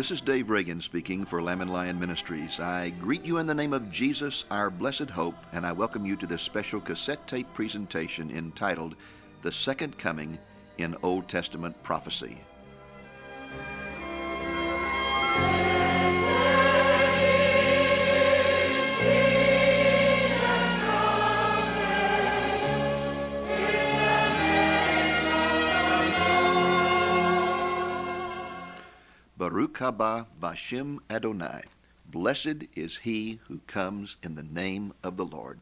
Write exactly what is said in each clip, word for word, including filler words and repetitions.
This is Dave Reagan speaking for Lamb and Lion Ministries. I greet you in the name of Jesus, our blessed hope, and I welcome you to this special cassette tape presentation entitled The Second Coming in Old Testament Prophecy. Baruch haba Bashem Adonai. Blessed is he who comes in the name of the Lord.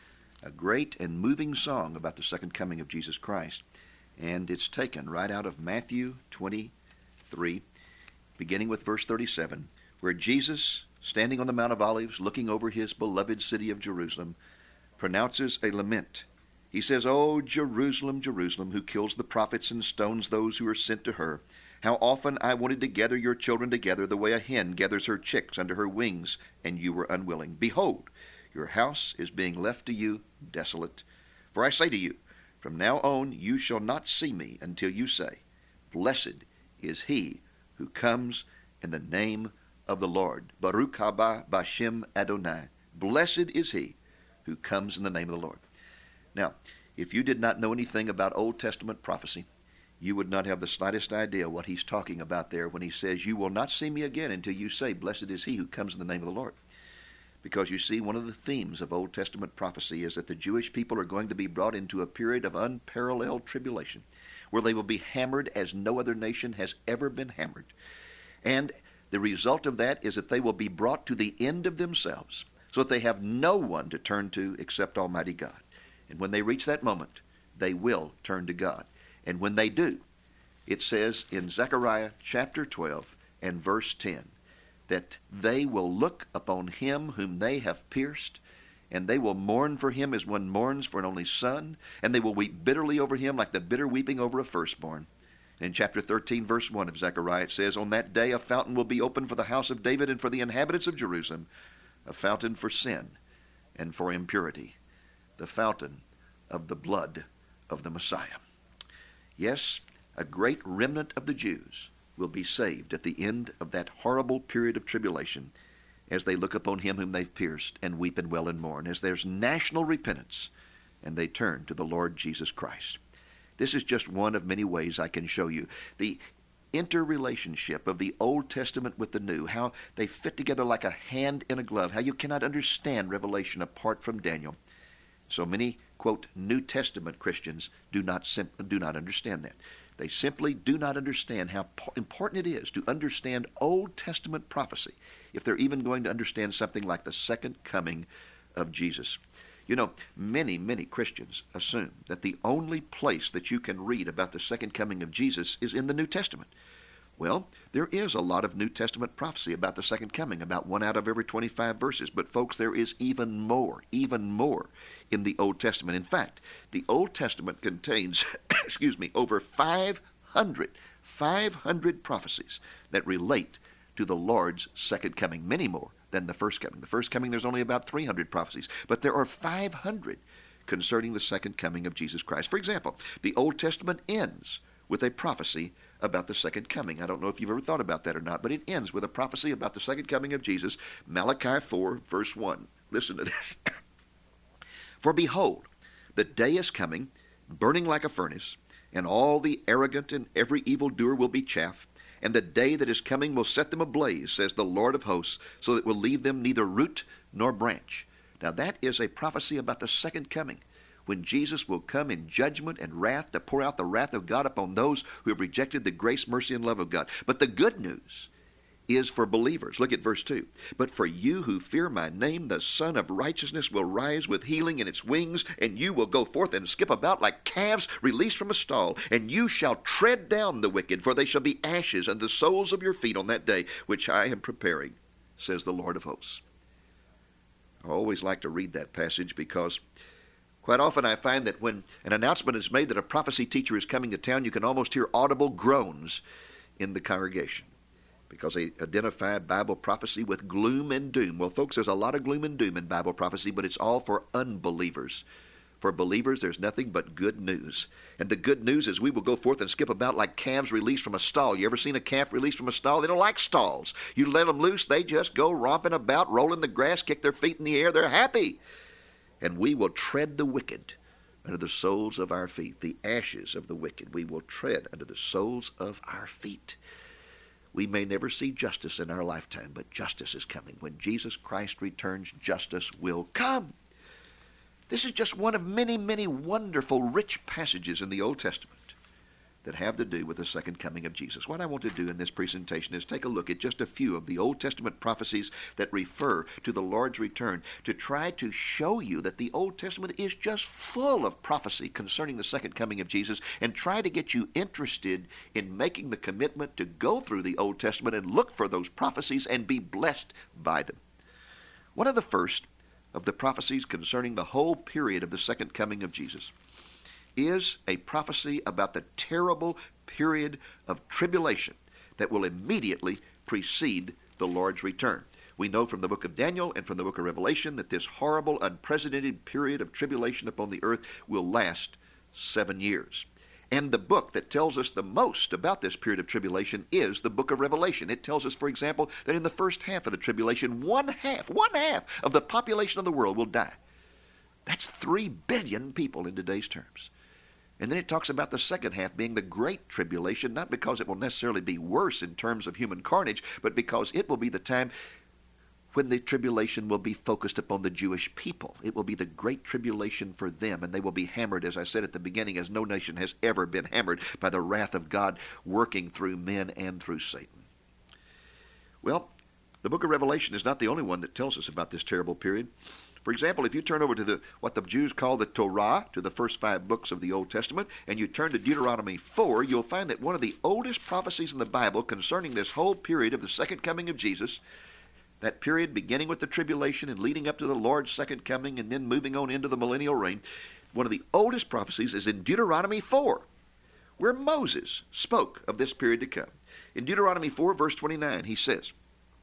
A great and moving song about the second coming of Jesus Christ. And it's taken right out of Matthew twenty-three, beginning with verse thirty-seven, where Jesus, standing on the Mount of Olives, looking over his beloved city of Jerusalem, pronounces a lament. He says, "O Jerusalem, Jerusalem, who kills the prophets and stones those who are sent to her. How often I wanted to gather your children together the way a hen gathers her chicks under her wings, and you were unwilling. Behold, your house is being left to you desolate. For I say to you, from now on you shall not see me until you say, Blessed is he who comes in the name of the Lord. Baruch haba Bashem Adonai. Blessed is he who comes in the name of the Lord." Now, if you did not know anything about Old Testament prophecy, you would not have the slightest idea what he's talking about there when he says, "You will not see me again until you say, Blessed is he who comes in the name of the Lord." Because you see, one of the themes of Old Testament prophecy is that the Jewish people are going to be brought into a period of unparalleled tribulation, where they will be hammered as no other nation has ever been hammered. And the result of that is that they will be brought to the end of themselves, so that they have no one to turn to except Almighty God. And when they reach that moment, they will turn to God. And when they do, it says in Zechariah chapter twelve and verse ten, that they will look upon him whom they have pierced, and they will mourn for him as one mourns for an only son, and they will weep bitterly over him like the bitter weeping over a firstborn. And in chapter thirteen, verse one of Zechariah, it says, "On that day a fountain will be opened for the house of David and for the inhabitants of Jerusalem, a fountain for sin and for impurity, the fountain of the blood of the Messiah." Yes, a great remnant of the Jews will be saved at the end of that horrible period of tribulation as they look upon him whom they've pierced and weep and wail and mourn, as there's national repentance and they turn to the Lord Jesus Christ. This is just one of many ways I can show you the interrelationship of the Old Testament with the New, how they fit together like a hand in a glove, how you cannot understand Revelation apart from Daniel. So many, quote, New Testament Christians do not sim- do not understand that. They simply do not understand how po- important it is to understand Old Testament prophecy if they're even going to understand something like the second coming of Jesus. You know, many, many Christians assume that the only place that you can read about the second coming of Jesus is in the New Testament. Well, there is a lot of New Testament prophecy about the second coming, about one out of every twenty-five verses. But folks, there is even more, even more in the Old Testament. In fact, the Old Testament contains, excuse me, over five hundred, five hundred prophecies that relate to the Lord's second coming, many more than the first coming. The first coming, there's only about three hundred prophecies, but there are five hundred concerning the second coming of Jesus Christ. For example, the Old Testament ends with a prophecy about the second coming. I don't know if you've ever thought about that or not, but it ends with a prophecy about the second coming of Jesus. Malachi four, verse one. Listen to this. "For behold, the day is coming, burning like a furnace, and all the arrogant and every evildoer will be chaff. And the day that is coming will set them ablaze, says the Lord of hosts, so that it will leave them neither root nor branch." Now that is a prophecy about the second coming, when Jesus will come in judgment and wrath to pour out the wrath of God upon those who have rejected the grace, mercy, and love of God. But the good news is for believers. Look at verse two. "But for you who fear my name, the Son of Righteousness will rise with healing in its wings, and you will go forth and skip about like calves released from a stall. And you shall tread down the wicked, for they shall be ashes and the soles of your feet on that day, which I am preparing, says the Lord of hosts." I always like to read that passage because quite often I find that when an announcement is made that a prophecy teacher is coming to town, you can almost hear audible groans in the congregation because they identify Bible prophecy with gloom and doom. Well, folks, there's a lot of gloom and doom in Bible prophecy, but it's all for unbelievers. For believers, there's nothing but good news. And the good news is we will go forth and skip about like calves released from a stall. You ever seen a calf released from a stall? They don't like stalls. You let them loose, they just go romping about, rolling the grass, kick their feet in the air. They're happy. And we will tread the wicked under the soles of our feet. The ashes of the wicked we will tread under the soles of our feet. We may never see justice in our lifetime, but justice is coming. When Jesus Christ returns, justice will come. This is just one of many, many wonderful, rich passages in the Old Testament that have to do with the second coming of Jesus. What I want to do in this presentation is take a look at just a few of the Old Testament prophecies that refer to the Lord's return, to try to show you that the Old Testament is just full of prophecy concerning the second coming of Jesus, and try to get you interested in making the commitment to go through the Old Testament and look for those prophecies and be blessed by them. One of the first of the prophecies concerning the whole period of the second coming of Jesus is a prophecy about the terrible period of tribulation that will immediately precede the Lord's return. We know from the book of Daniel and from the book of Revelation that this horrible, unprecedented period of tribulation upon the earth will last seven years. And the book that tells us the most about this period of tribulation is the book of Revelation. It tells us, for example, that in the first half of the tribulation, one half, one half of the population of the world will die. That's three billion people in today's terms. And then it talks about the second half being the great tribulation, not because it will necessarily be worse in terms of human carnage, but because it will be the time when the tribulation will be focused upon the Jewish people. It will be the great tribulation for them, and they will be hammered, as I said at the beginning, as no nation has ever been hammered by the wrath of God working through men and through Satan. Well, the book of Revelation is not the only one that tells us about this terrible period. For example, if you turn over to the what the Jews call the Torah, to the first five books of the Old Testament, and you turn to Deuteronomy four, you'll find that one of the oldest prophecies in the Bible concerning this whole period of the second coming of Jesus, that period beginning with the tribulation and leading up to the Lord's second coming and then moving on into the millennial reign, one of the oldest prophecies is in Deuteronomy four, where Moses spoke of this period to come. In Deuteronomy four, verse twenty-nine, he says,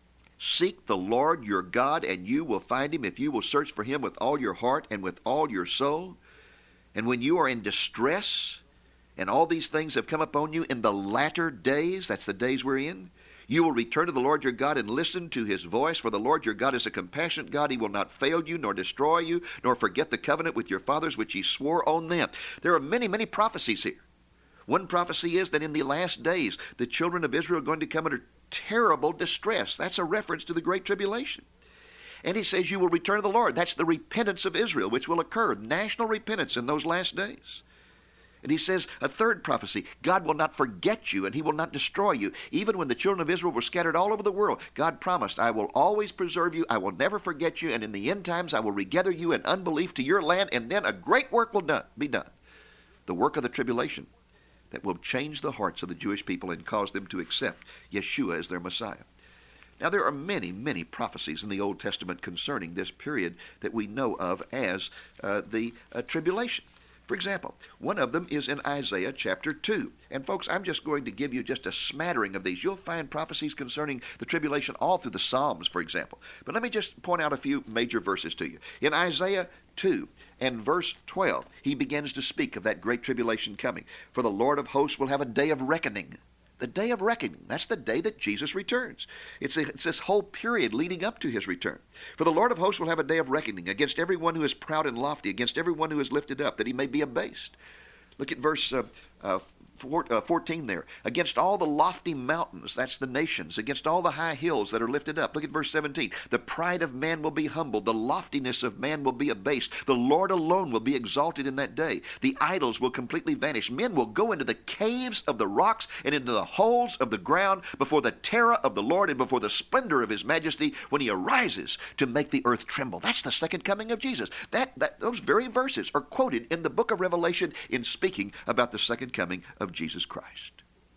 "Seek the Lord your God, and you will find him if you will search for him with all your heart and with all your soul. And when you are in distress, and all these things have come upon you in the latter days," that's the days we're in, "you will return to the Lord your God and listen to his voice, for the Lord your God is a compassionate God. He will not fail you, nor destroy you, nor forget the covenant with your fathers, which he swore on them." There are many, many prophecies here. One prophecy is that in the last days, the children of Israel are going to come under terrible distress. That's a reference to the Great Tribulation. And he says, you will return to the Lord. That's the repentance of Israel, which will occur, national repentance in those last days. And he says, a third prophecy, God will not forget you and he will not destroy you. Even when the children of Israel were scattered all over the world, God promised, I will always preserve you, I will never forget you, and in the end times I will regather you in unbelief to your land, and then a great work will done, be done. The work of the tribulation that will change the hearts of the Jewish people and cause them to accept Yeshua as their Messiah. Now, there are many, many prophecies in the Old Testament concerning this period that we know of as uh, the uh, tribulation. For example, one of them is in Isaiah chapter two. And folks, I'm just going to give you just a smattering of these. You'll find prophecies concerning the tribulation all through the Psalms, for example. But let me just point out a few major verses to you. In Isaiah two and verse twelve, he begins to speak of that great tribulation coming. For the Lord of hosts will have a day of reckoning. The day of reckoning, that's the day that Jesus returns. It's, a, it's this whole period leading up to his return. For the Lord of hosts will have a day of reckoning against everyone who is proud and lofty, against everyone who is lifted up, that he may be abased. Look at verse uh, uh, fourteen there. Against all the lofty mountains, that's the nations, against all the high hills that are lifted up. Look at verse seventeen. The pride of man will be humbled, the loftiness of man will be abased. The Lord alone will be exalted in that day. The idols will completely vanish. Men will go into the caves of the rocks and into the holes of the ground before the terror of the Lord and before the splendor of his majesty when he arises to make the earth tremble. That's the second coming of Jesus. That, that those very verses are quoted in the book of Revelation in speaking about the second coming of Jesus Christ.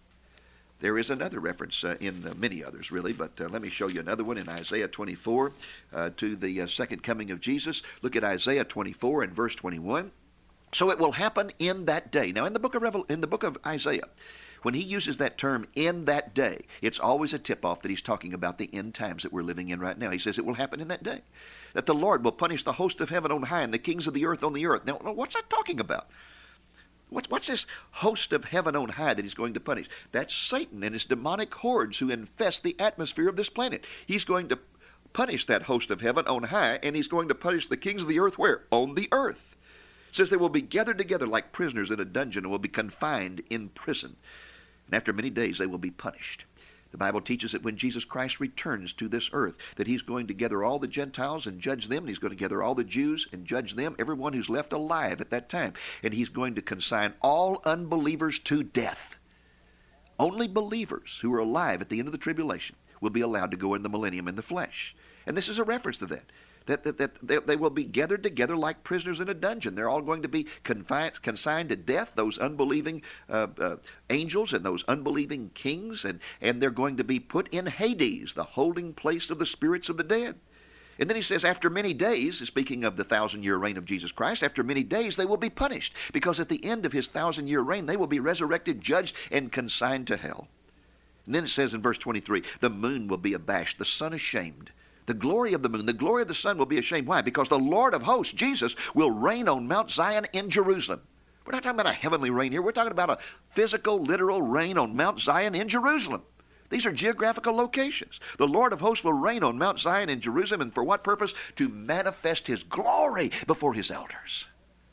There is another reference uh, in uh, many others really, but uh, let me show you another one in Isaiah twenty-four uh, to the uh, second coming of Jesus. Look at Isaiah twenty-four and verse twenty-one. So it will happen in that day. Now in the book of Revel- in the book of Isaiah, When he uses that term, in that day, it's always a tip-off that he's talking about the end times that we're living in right now. He says it will happen in that day, that the Lord will punish the host of heaven on high and the kings of the earth on the earth. Now, what's that talking about? What's, what's this host of heaven on high that he's going to punish? That's Satan and his demonic hordes who infest the atmosphere of this planet. He's going to punish that host of heaven on high, and he's going to punish the kings of the earth where? On the earth. It says they will be gathered together like prisoners in a dungeon and will be confined in prison. And after many days they will be punished. The Bible teaches that when Jesus Christ returns to this earth, that he's going to gather all the Gentiles and judge them, and he's going to gather all the Jews and judge them, everyone who's left alive at that time. And he's going to consign all unbelievers to death. Only believers who are alive at the end of the tribulation will be allowed to go in the millennium in the flesh. And this is a reference to that. That, that, that they, they will be gathered together like prisoners in a dungeon. They're all going to be confined, consigned to death, those unbelieving uh, uh, angels and those unbelieving kings, and, and they're going to be put in Hades, the holding place of the spirits of the dead. And then he says, after many days, speaking of the thousand-year reign of Jesus Christ, after many days they will be punished, because at the end of his thousand-year reign they will be resurrected, judged, and consigned to hell. And then it says in verse twenty-three, the moon will be abashed, the sun ashamed. The glory of the moon, the glory of the sun will be ashamed. Why? Because the Lord of hosts, Jesus, will reign on Mount Zion in Jerusalem. We're not talking about a heavenly reign here. We're talking about a physical, literal reign on Mount Zion in Jerusalem. These are geographical locations. The Lord of hosts will reign on Mount Zion in Jerusalem, and for what purpose? To manifest his glory before his elders.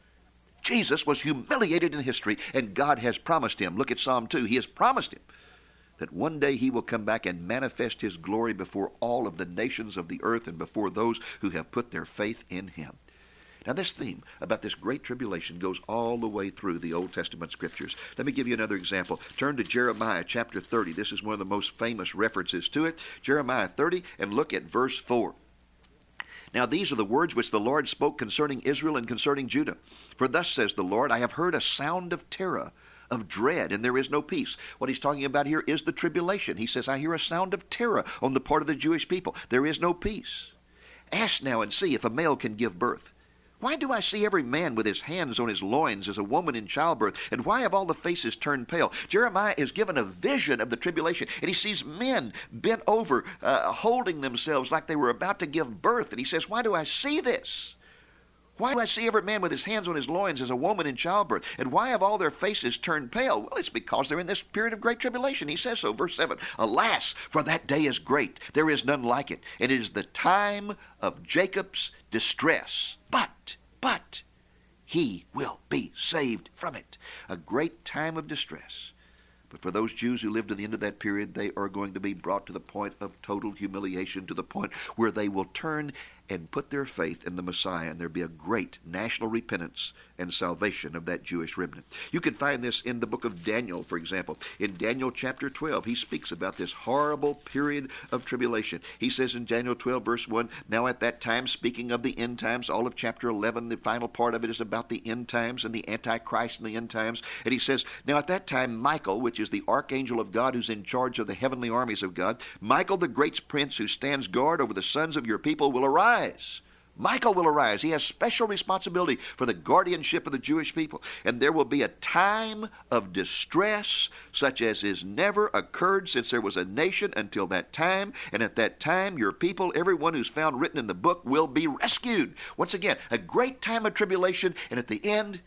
Jesus was humiliated in history, and God has promised him. Look at Psalm two. He has promised him that one day he will come back and manifest his glory before all of the nations of the earth and before those who have put their faith in him. Now, this theme about this great tribulation goes all the way through the Old Testament scriptures. Let me give you another example. Turn to Jeremiah chapter thirty. This is one of the most famous references to it. Jeremiah thirty, and look at verse four. Now these are the words which the Lord spoke concerning Israel and concerning Judah. For thus says the Lord, I have heard a sound of terror, of dread, and there is no peace. What he's talking about here is the tribulation. He says, I hear a sound of terror on the part of the Jewish people. There is no peace. Ask now and see if a male can give birth. Why do I see every man with his hands on his loins as a woman in childbirth? And why have all the faces turned pale? Jeremiah is given a vision of the tribulation, and he sees men bent over, uh, holding themselves like they were about to give birth. And he says, why do I see this? Why do I see every man with his hands on his loins as a woman in childbirth? And why have all their faces turned pale? Well, it's because they're in this period of great tribulation. He says so, verse seven. Alas, for that day is great. There is none like it. And it is the time of Jacob's distress. But, but, he will be saved from it. A great time of distress. But for those Jews who live to the end of that period, they are going to be brought to the point of total humiliation, to the point where they will turn and put their faith in the Messiah, and there'll be a great national repentance and salvation of that Jewish remnant. You can find this in the book of Daniel, for example. In Daniel chapter twelve, he speaks about this horrible period of tribulation. He says in Daniel twelve, verse one, now at that time, speaking of the end times, all of chapter eleven, the final part of it is about the end times and the Antichrist and the end times. And he says, now at that time, Michael, which is the archangel of God who's in charge of the heavenly armies of God, Michael the great prince who stands guard over the sons of your people will arise. Michael will arise. He has special responsibility for the guardianship of the Jewish people. And there will be a time of distress such as has never occurred since there was a nation until that time. And at that time, your people, everyone who's found written in the book, will be rescued. Once again, a great time of tribulation, and at the end,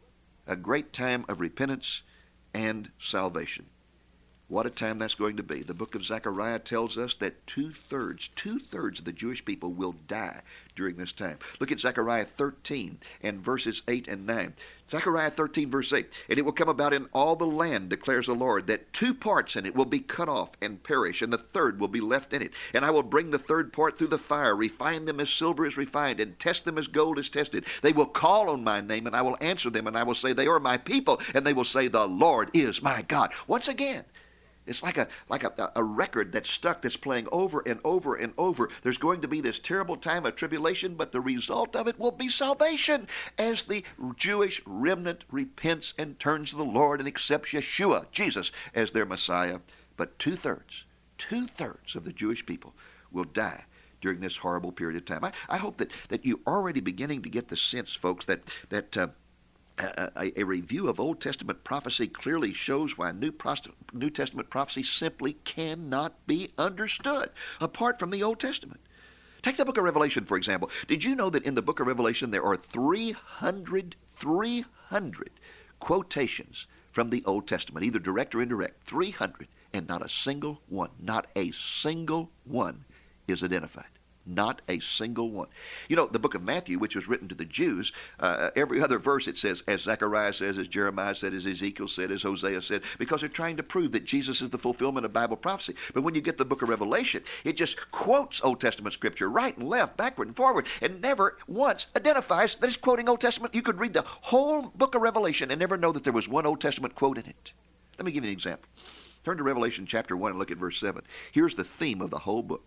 a great time of repentance and salvation. What a time that's going to be. The book of Zechariah tells us that two-thirds, two-thirds of the Jewish people will die during this time. Look at Zechariah thirteen and verses eight and nine. Zechariah thirteen, verse eight. And it will come about in all the land, declares the Lord, that two parts in it will be cut off and perish, and the third will be left in it. And I will bring the third part through the fire, refine them as silver is refined, and test them as gold is tested. They will call on my name, and I will answer them, and I will say, they are my people, and they will say, the Lord is my God. Once again, it's like a like a, a record that's stuck, that's playing over and over and over. There's going to be this terrible time of tribulation, but the result of it will be salvation as the Jewish remnant repents and turns to the Lord and accepts Yeshua, Jesus, as their Messiah. But two-thirds, two-thirds of the Jewish people will die during this horrible period of time. I, I hope that, that you're already beginning to get the sense, folks, that, that uh, A, a, a review of Old Testament prophecy clearly shows why New, Prost- New Testament prophecy simply cannot be understood apart from the Old Testament. Take the book of Revelation, for example. Did you know that in the book of Revelation there are three hundred, three hundred quotations from the Old Testament, either direct or indirect? three hundred, and not a single one, not a single one is identified. Not a single one. You know, the book of Matthew, which was written to the Jews, uh, every other verse it says, as Zechariah says, as Jeremiah said, as Ezekiel said, as Hosea said, because they're trying to prove that Jesus is the fulfillment of Bible prophecy. But when you get the book of Revelation, it just quotes Old Testament scripture right and left, backward and forward, and never once identifies that it's quoting Old Testament. You could read the whole book of Revelation and never know that there was one Old Testament quote in it. Let me give you an example. Turn to Revelation chapter one and look at verse seven. Here's the theme of the whole book.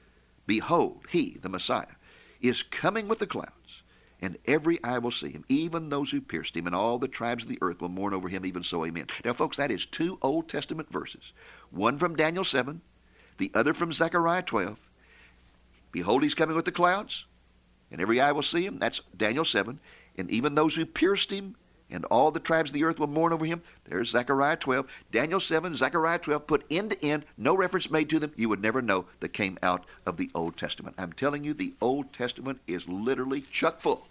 Behold, he, the Messiah, is coming with the clouds, and every eye will see him, even those who pierced him, and all the tribes of the earth will mourn over him, even so, amen. Now, folks, that is two Old Testament verses, one from Daniel seven, the other from Zechariah twelve. Behold, he's coming with the clouds, and every eye will see him. That's Daniel seven. And even those who pierced him, and all the tribes of the earth will mourn over him. There's Zechariah twelve. Daniel seven, Zechariah twelve, put end to end, no reference made to them. You would never know that came out of the Old Testament. I'm telling you, the Old Testament is literally chock full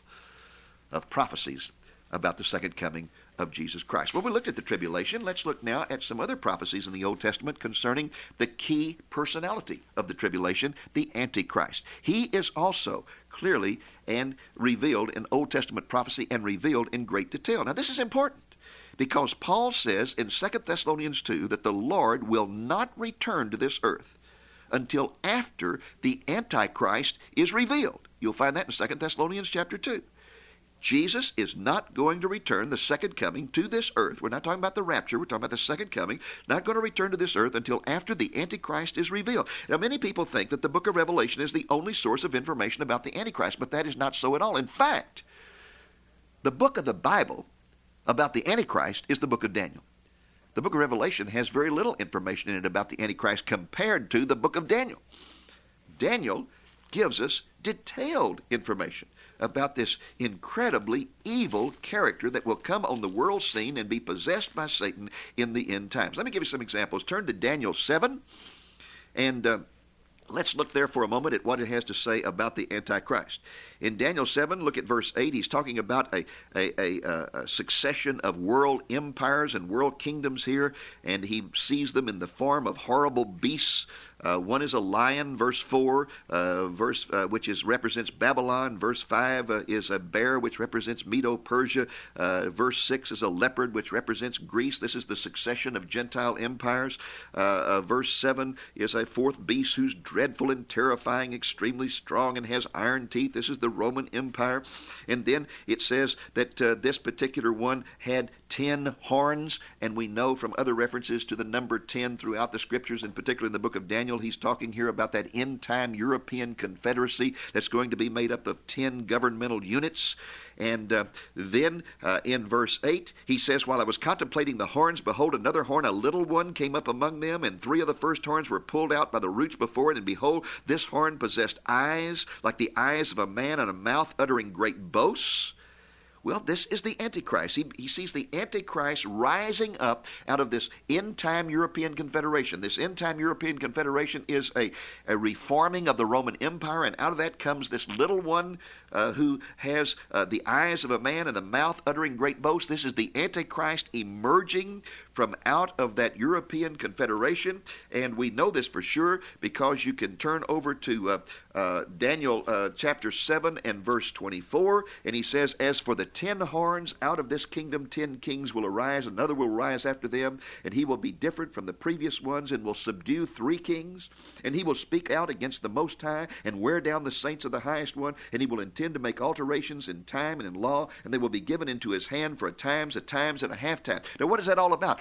of prophecies about the second coming of Jesus Christ. Well, we looked at the tribulation. Let's look now at some other prophecies in the Old Testament concerning the key personality of the tribulation, the Antichrist. He is also clearly and revealed in Old Testament prophecy and revealed in great detail. Now, this is important because Paul says in Second Thessalonians two that the Lord will not return to this earth until after the Antichrist is revealed. You'll find that in Second Thessalonians chapter two. Jesus is not going to return, the second coming, to this earth. We're not talking about the rapture. We're talking about the second coming. Not going to return to this earth until after the Antichrist is revealed. Now, many people think that the book of Revelation is the only source of information about the Antichrist, but that is not so at all. In fact, the book of the Bible about the Antichrist is the book of Daniel. The book of Revelation has very little information in it about the Antichrist compared to the book of Daniel. Daniel gives us detailed information about this incredibly evil character that will come on the world scene and be possessed by Satan in the end times. Let me give you some examples. Turn to Daniel seven, and uh, let's look there for a moment at what it has to say about the Antichrist. In Daniel seven, look at verse eight. He's talking about a, a, a, a succession of world empires and world kingdoms here, and he sees them in the form of horrible beasts. Uh, one is a lion, verse four, uh, verse uh, which is represents Babylon. Verse five uh, is a bear, which represents Medo-Persia. Uh, verse six is a leopard, which represents Greece. This is the succession of Gentile empires. Uh, uh, verse seven is a fourth beast who's dreadful and terrifying, extremely strong, and has iron teeth. This is the Roman Empire. And then it says that uh, this particular one had ten horns, and we know from other references to the number ten throughout the scriptures, and particularly in the book of Daniel, he's talking here about that end-time European confederacy that's going to be made up of ten governmental units. And uh, then uh, in verse eight, he says, while I was contemplating the horns, behold, another horn, a little one, came up among them, and three of the first horns were pulled out by the roots before it, and behold, this horn possessed eyes like the eyes of a man, and a mouth uttering great boasts. Well, this is the Antichrist. He, he sees the Antichrist rising up out of this end-time European Confederation. This end-time European Confederation is a, a reforming of the Roman Empire, and out of that comes this little one uh, who has uh, the eyes of a man and the mouth uttering great boasts. This is the Antichrist emerging from out of that European Confederation, and we know this for sure because you can turn over to uh, uh, Daniel uh, chapter seven and verse twenty-four, and he says, as for the ten horns, out of this kingdom ten kings will arise, another will rise after them, and he will be different from the previous ones, and will subdue three kings, and he will speak out against the Most High, and wear down the saints of the Highest One, and he will intend to make alterations in time and in law, and they will be given into his hand for a times, a times, and a half time. Now, what is that all about?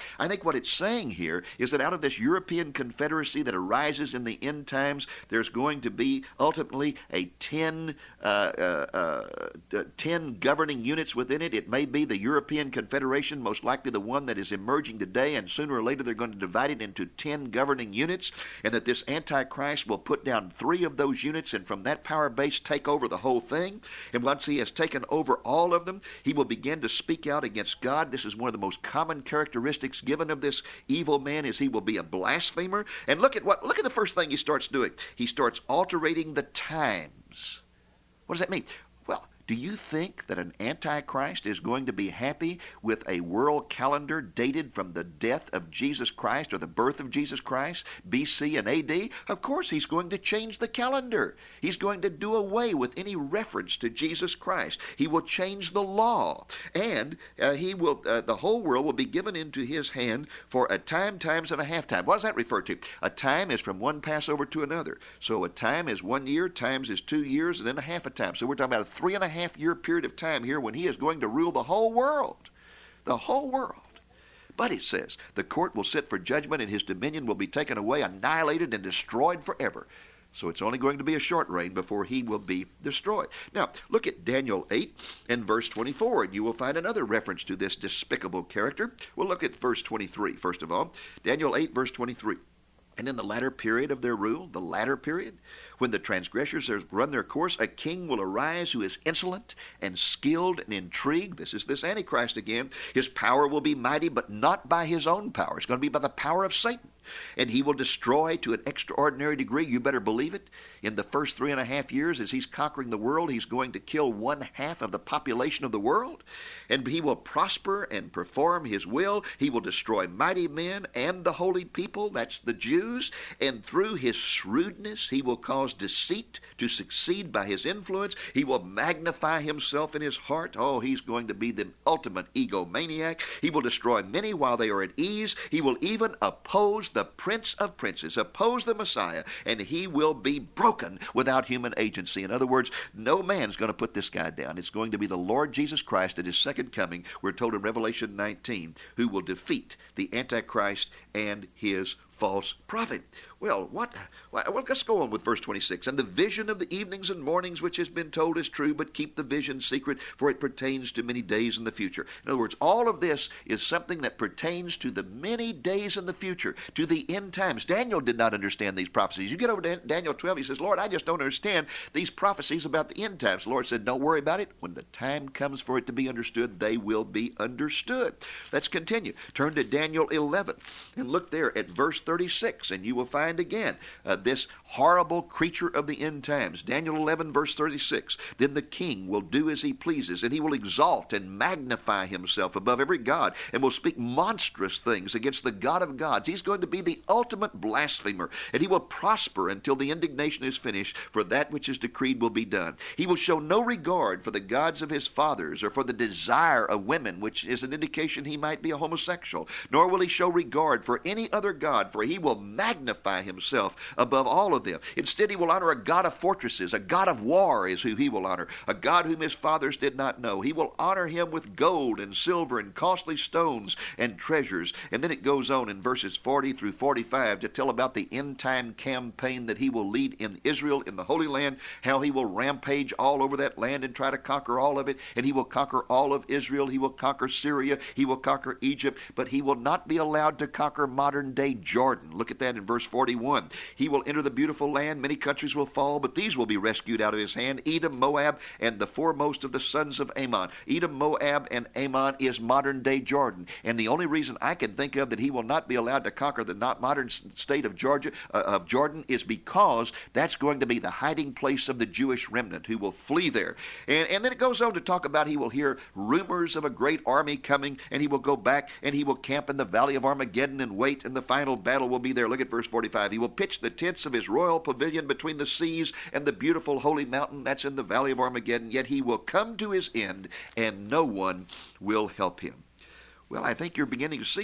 I think what it's saying here is that out of this European confederacy that arises in the end times, there's going to be ultimately a ten, uh, uh, uh, ten governing units within it. It may be the European Confederation, most likely the one that is emerging today, and sooner or later they're going to divide it into ten governing units, and that this Antichrist will put down three of those units and from that power base take over the whole thing. And once he has taken over all of them, he will begin to speak out against God. This is one of the most common characteristics given of this evil man, is he will be a blasphemer. And look at what look at the first thing he starts doing. He starts altering the times. What does that mean? Well, do you think that an Antichrist is going to be happy with a world calendar dated from the death of Jesus Christ or the birth of Jesus Christ, B C and A D? Of course he's going to change the calendar. He's going to do away with any reference to Jesus Christ. He will change the law. And uh, he will. Uh, the whole world will be given into his hand for a time, times, and a half time. What does that refer to? A time is from one Passover to another. So a time is one year, times is two years, and then a half a time. So we're talking about a three and a half year period of time here when he is going to rule the whole world. The whole world. But it says, the court will sit for judgment and his dominion will be taken away, annihilated, and destroyed forever. So it's only going to be a short reign before he will be destroyed. Now, look at Daniel eight and verse twenty-four, and you will find another reference to this despicable character. We'll look at verse twenty-three, first of all. Daniel eight, verse twenty-three. And in the latter period of their rule, the latter period, when the transgressors have run their course, a king will arise who is insolent and skilled in intrigue. This is this Antichrist again. His power will be mighty, but not by his own power. It's going to be by the power of Satan. And he will destroy to an extraordinary degree. You better believe it. In the first three and a half years, as he's conquering the world, he's going to kill one half of the population of the world. And he will prosper and perform his will. He will destroy mighty men and the holy people, that's the Jews. And through his shrewdness, he will cause deceit to succeed by his influence. He will magnify himself in his heart. Oh, he's going to be the ultimate egomaniac. He will destroy many while they are at ease. He will even oppose the Prince of Princes, oppose the Messiah, and he will be broken without human agency. In other words, no man's going to put this guy down. It's going to be the Lord Jesus Christ at his second coming, we're told in Revelation nineteen, who will defeat the Antichrist and his false prophet. Well, what? Well, let's go on with verse twenty-six. And the vision of the evenings and mornings which has been told is true, but keep the vision secret, for it pertains to many days in the future. In other words, all of this is something that pertains to the many days in the future, to the end times. Daniel did not understand these prophecies. You get over to Daniel twelve, he says, Lord, I just don't understand these prophecies about the end times. The Lord said, don't worry about it. When the time comes for it to be understood, they will be understood. Let's continue. Turn to Daniel eleven and look there at verse thirty-six, and you will find again uh, this horrible creature of the end times. Daniel eleven, verse thirty-six. Then the king will do as he pleases, and he will exalt and magnify himself above every god, and will speak monstrous things against the God of gods. He's going to be the ultimate blasphemer, and he will prosper until the indignation is finished, for that which is decreed will be done. He will show no regard for the gods of his fathers, or for the desire of women, which is an indication he might be a homosexual, nor will he show regard for any other god, for he will magnify himself above all of them. Instead, he will honor a God of fortresses. A God of war is who he will honor, a God whom his fathers did not know. He will honor him with gold and silver and costly stones and treasures. And then it goes on in verses forty through forty-five to tell about the end time campaign that he will lead in Israel, in the Holy Land, how he will rampage all over that land and try to conquer all of it. And he will conquer all of Israel. He will conquer Syria. He will conquer Egypt. But he will not be allowed to conquer modern day Jordan. Look at that in verse forty-one. He will enter the beautiful land. Many countries will fall, but these will be rescued out of his hand. Edom, Moab, and the foremost of the sons of Ammon. Edom, Moab, and Ammon is modern day Jordan. And the only reason I can think of that he will not be allowed to conquer the not modern state of Georgia, uh, of Jordan, is because that's going to be the hiding place of the Jewish remnant who will flee there. And, and then it goes on to talk about he will hear rumors of a great army coming, and he will go back and he will camp in the valley of Armageddon and wait, and the final battle will be there. Look at verse forty-five. He will pitch the tents of his royal pavilion between the seas and the beautiful holy mountain that's in the valley of Armageddon, yet he will come to his end, and no one will help him. Well, I think you're beginning to see now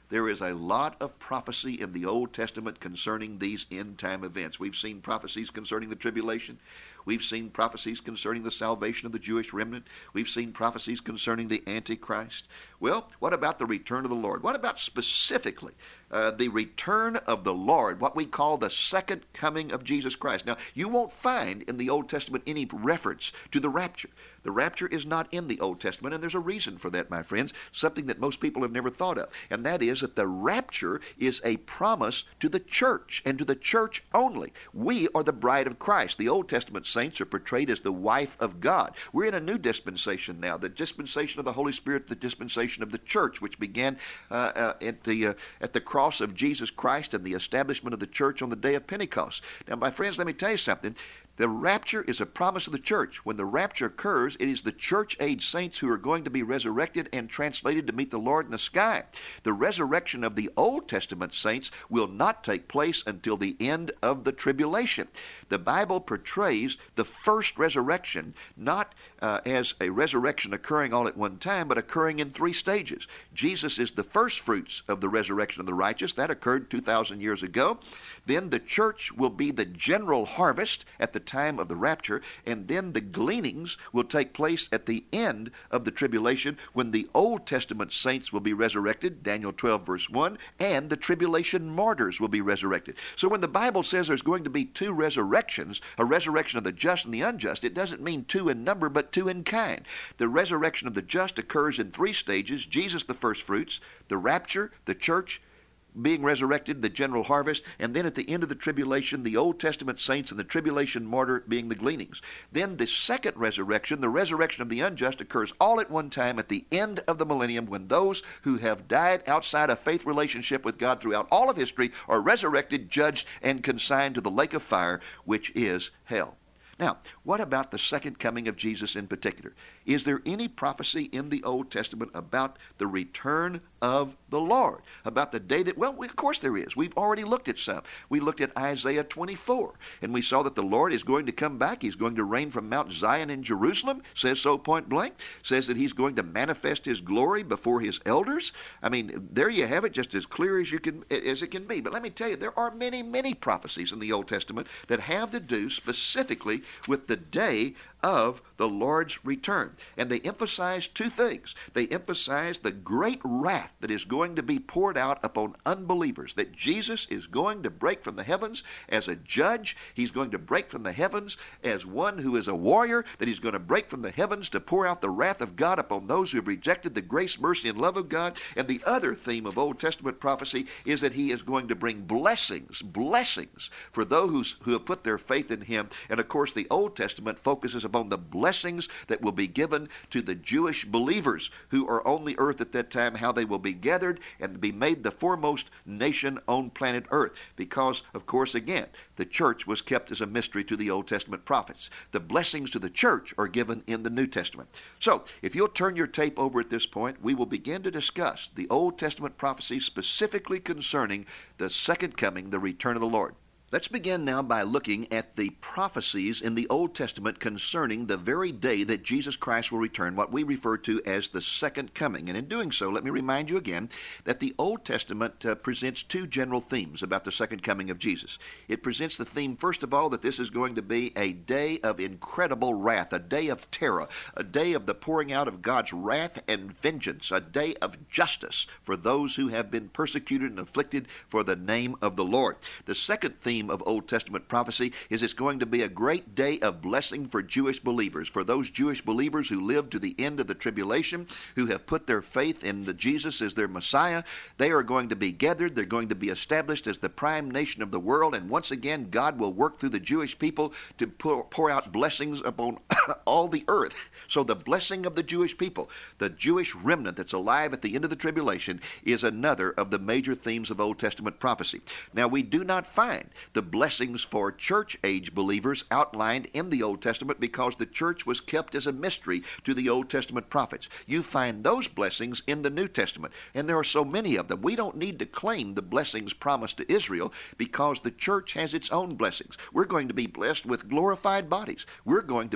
There is a lot of prophecy in the Old Testament concerning these end-time events. We've seen prophecies concerning the tribulation. We've seen prophecies concerning the salvation of the Jewish remnant. We've seen prophecies concerning the Antichrist. Well, what about the return of the Lord? What about specifically uh, the return of the Lord, what we call the second coming of Jesus Christ? Now, you won't find in the Old Testament any reference to the rapture. The rapture is not in the Old Testament, and there's a reason for that, my friends, something that most people have never thought of, and that is that the rapture is a promise to the church, and to the church only. We are the bride of Christ. The Old Testament saints are portrayed as the wife of God. We're in a new dispensation now, the dispensation of the Holy Spirit, the dispensation of the church, which began uh, uh, at the uh, at the cross of Jesus Christ and the establishment of the church on the day of Pentecost. Now, my friends, let me tell you something. The rapture is a promise of the church. When the rapture occurs, it is the church-age saints who are going to be resurrected and translated to meet the Lord in the sky. The resurrection of the Old Testament saints will not take place until the end of the tribulation. The Bible portrays the first resurrection not uh, as a resurrection occurring all at one time, but occurring in three stages. Jesus is the first fruits of the resurrection of the righteous. That occurred two thousand years ago. Then the church will be the general harvest at the time of the rapture, and then the gleanings will take place at the end of the tribulation when the Old Testament saints will be resurrected, Daniel twelve verse one, and the tribulation martyrs will be resurrected. So when the Bible says there's going to be two resurrections, a resurrection of the just and the unjust, it doesn't mean two in number but two in kind. The resurrection of the just occurs in three stages: Jesus the first fruits, the rapture, the church being resurrected, the general harvest, and then at the end of the tribulation, the Old Testament saints and the tribulation martyr being the gleanings. Then the second resurrection, the resurrection of the unjust, occurs all at one time at the end of the millennium, when those who have died outside a faith relationship with God throughout all of history are resurrected, judged, and consigned to the lake of fire, which is hell. Now, what about the second coming of Jesus in particular? Is there any prophecy in the Old Testament about the return of the Lord? About the day that, well, of course there is. We've already looked at some. We looked at Isaiah twenty-four, and we saw that the Lord is going to come back. He's going to reign from Mount Zion in Jerusalem, says so point blank, says that he's going to manifest his glory before his elders. I mean, there you have it, just as clear as you can, as it can be. But let me tell you, there are many, many prophecies in the Old Testament that have to do specifically with the day of the Lord's return. And they emphasize two things. They emphasize the great wrath that is going to be poured out upon unbelievers, that Jesus is going to break from the heavens as a judge. He's going to break from the heavens as one who is a warrior, that he's going to break from the heavens to pour out the wrath of God upon those who have rejected the grace, mercy, and love of God. And the other theme of Old Testament prophecy is that he is going to bring blessings, blessings for those who have put their faith in him. And of course, the Old Testament focuses upon the blessings that will be given to the Jewish believers who are on the earth at that time, how they will be gathered and be made the foremost nation on planet earth. Because, of course, again, the church was kept as a mystery to the Old Testament prophets. The blessings to the church are given in the New Testament. So, if you'll turn your tape over at this point, we will begin to discuss the Old Testament prophecies specifically concerning the second coming, the return of the Lord. Let's begin now by looking at the prophecies in the Old Testament concerning the very day that Jesus Christ will return, what we refer to as the second coming. And in doing so, let me remind you again that the Old Testament uh, presents two general themes about the second coming of Jesus. It presents the theme, first of all, that this is going to be a day of incredible wrath, a day of terror, a day of the pouring out of God's wrath and vengeance, a day of justice for those who have been persecuted and afflicted for the name of the Lord. The second theme of Old Testament prophecy is it's going to be a great day of blessing for Jewish believers, for those Jewish believers who live to the end of the tribulation, who have put their faith in the Jesus as their Messiah. They are going to be gathered. They're going to be established as the prime nation of the world, and once again, God will work through the Jewish people to pour, pour out blessings upon all the earth. So the blessing of the Jewish people, the Jewish remnant that's alive at the end of the tribulation, is another of the major themes of Old Testament prophecy. Now, we do not find the blessings for church-age believers outlined in the Old Testament because the church was kept as a mystery to the Old Testament prophets. You find those blessings in the New Testament, and there are so many of them. We don't need to claim the blessings promised to Israel because the church has its own blessings. We're going to be blessed with glorified bodies. We're going to be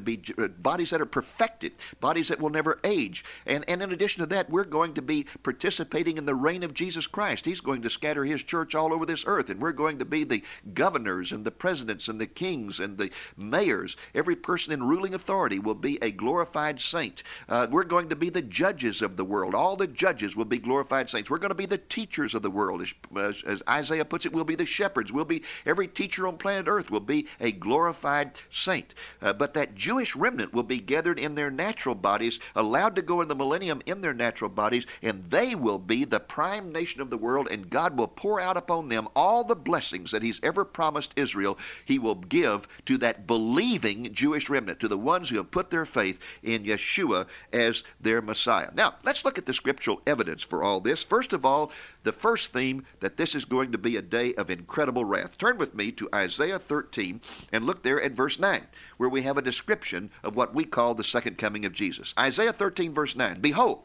uh, bodies that are perfected, bodies that will never age. And, and in addition to that, we're going to be participating in the reign of Jesus Christ. He's going to scatter his church all over this earth, and we're going to be the governors and the presidents and the kings and the mayors. Every person in ruling authority will be a glorified saint. Uh, we're going to be the judges of the world. All the judges will be glorified saints. We're going to be the teachers of the world. As, as, as Isaiah puts it, we'll be the shepherds. We'll be, every teacher on planet earth will be a glorified saint. Uh, but that Jewish remnant will be gathered in their natural bodies, allowed to go in the millennium in their natural bodies, and they will be the prime nation of the world, and God will pour out upon them all the blessings that he's ever promised Israel. He will give to that believing Jewish remnant, to the ones who have put their faith in Yeshua as their Messiah. Now, let's look at the scriptural evidence for all this. First of all, the first theme, that this is going to be a day of incredible wrath. Turn with me to Isaiah thirteen and look there at verse nine, where we have a description of what we call the second coming of Jesus. Isaiah thirteen, verse nine, "Behold,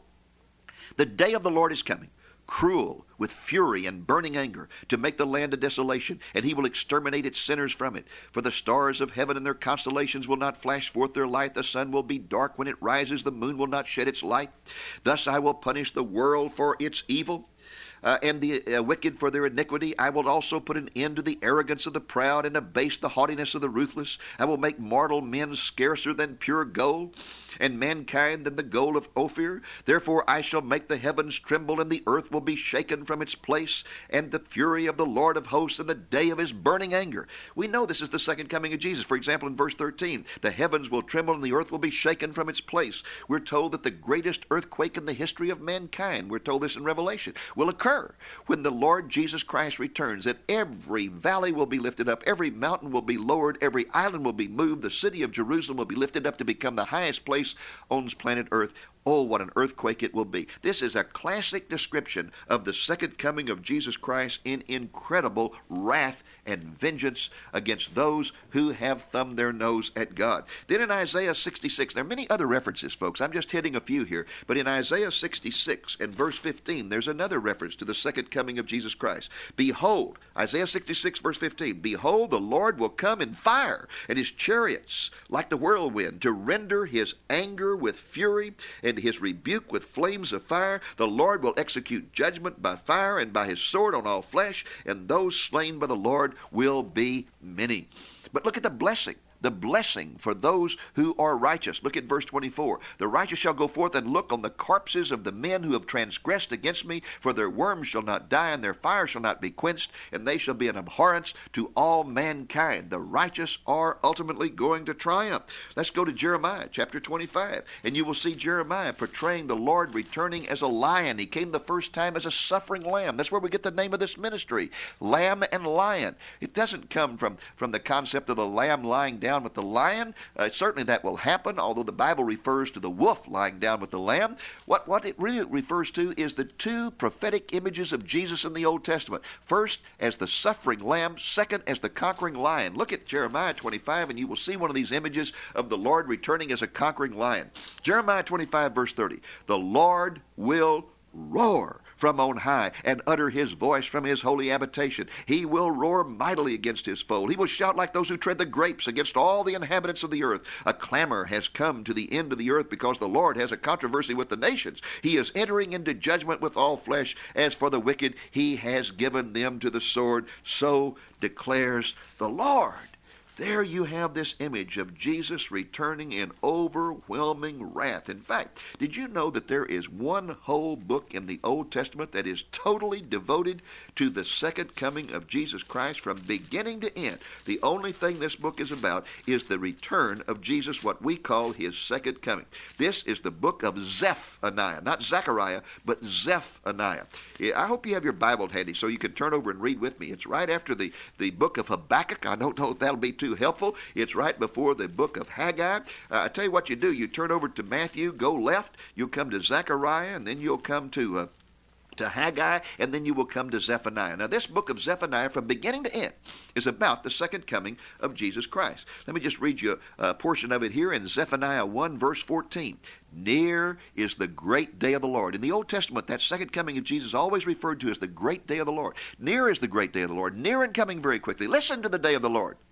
the day of the Lord is coming, cruel, with fury and burning anger, to make the land a desolation, and he will exterminate its sinners from it. For the stars of heaven and their constellations will not flash forth their light. The sun will be dark when it rises. The moon will not shed its light. Thus I will punish the world for its evil, Uh, and the uh, wicked for their iniquity. I will also put an end to the arrogance of the proud, and abase the haughtiness of the ruthless. I will make mortal men scarcer than pure gold, and mankind than the gold of Ophir. Therefore I shall make the heavens tremble, and the earth will be shaken from its place, and the fury of the Lord of hosts in the day of his burning anger." We know this is the second coming of Jesus. For example, in verse thirteen, the heavens will tremble and the earth will be shaken from its place. We're told that the greatest earthquake in the history of mankind, we're told this in Revelation, will occur when the Lord Jesus Christ returns, that every valley will be lifted up, every mountain will be lowered, every island will be moved, the city of Jerusalem will be lifted up to become the highest place on planet earth. Oh, what an earthquake it will be. This is a classic description of the second coming of Jesus Christ in incredible wrath and vengeance against those who have thumbed their nose at God. Then in Isaiah sixty-six, there are many other references, folks. I'm just hitting a few here. But in Isaiah sixty-six and verse fifteen, there's another reference to the second coming of Jesus Christ. "Behold," Isaiah sixty-six, verse fifteen, "Behold, the Lord will come in fire, and his chariots like the whirlwind, to render his anger with fury, and his rebuke with flames of fire. The Lord will execute judgment by fire and by his sword on all flesh, and those slain by the Lord will be many." But look at the blessing. The blessing for those who are righteous. Look at verse twenty-four. "The righteous shall go forth and look on the corpses of the men who have transgressed against me, for their worms shall not die, and their fire shall not be quenched, and they shall be an abhorrence to all mankind." The righteous are ultimately going to triumph. Let's go to Jeremiah chapter twenty-five, and you will see Jeremiah portraying the Lord returning as a lion. He came the first time as a suffering lamb. That's where we get the name of this ministry, Lamb and Lion. It doesn't come from, from the concept of the lamb lying down with the lion. Uh, certainly that will happen, although the Bible refers to the wolf lying down with the lamb. What, what it really refers to is the two prophetic images of Jesus in the Old Testament. First, as the suffering lamb. Second, as the conquering lion. Look at Jeremiah twenty-five, and you will see one of these images of the Lord returning as a conquering lion. Jeremiah twenty-five, verse thirty. "The Lord will roar from on high, and utter his voice from his holy habitation. He will roar mightily against his foe. He will shout like those who tread the grapes against all the inhabitants of the earth. A clamor has come to the end of the earth, because the Lord has a controversy with the nations. He is entering into judgment with all flesh. As for the wicked, he has given them to the sword. So declares the Lord." There you have this image of Jesus returning in overwhelming wrath. In fact, did you know that there is one whole book in the Old Testament that is totally devoted to the second coming of Jesus Christ from beginning to end? The only thing this book is about is the return of Jesus, what we call his second coming. This is the book of Zephaniah, not Zechariah, but Zephaniah. I hope you have your Bible handy so you can turn over and read with me. It's right after the, the book of Habakkuk. I don't know if that'll be too helpful. It's right before the book of Haggai. Uh, I tell you what you do. You turn over to Matthew, go left, you'll come to Zechariah, and then you'll come to uh, to Haggai, and then you will come to Zephaniah. Now, this book of Zephaniah, from beginning to end, is about the second coming of Jesus Christ. Let me just read you a portion of it here in Zephaniah one, verse fourteen. "Near is the great day of the Lord." In the Old Testament, that second coming of Jesus is always referred to as the great day of the Lord. Near is the great day of the Lord, near and coming very quickly. Listen to the day of the Lord.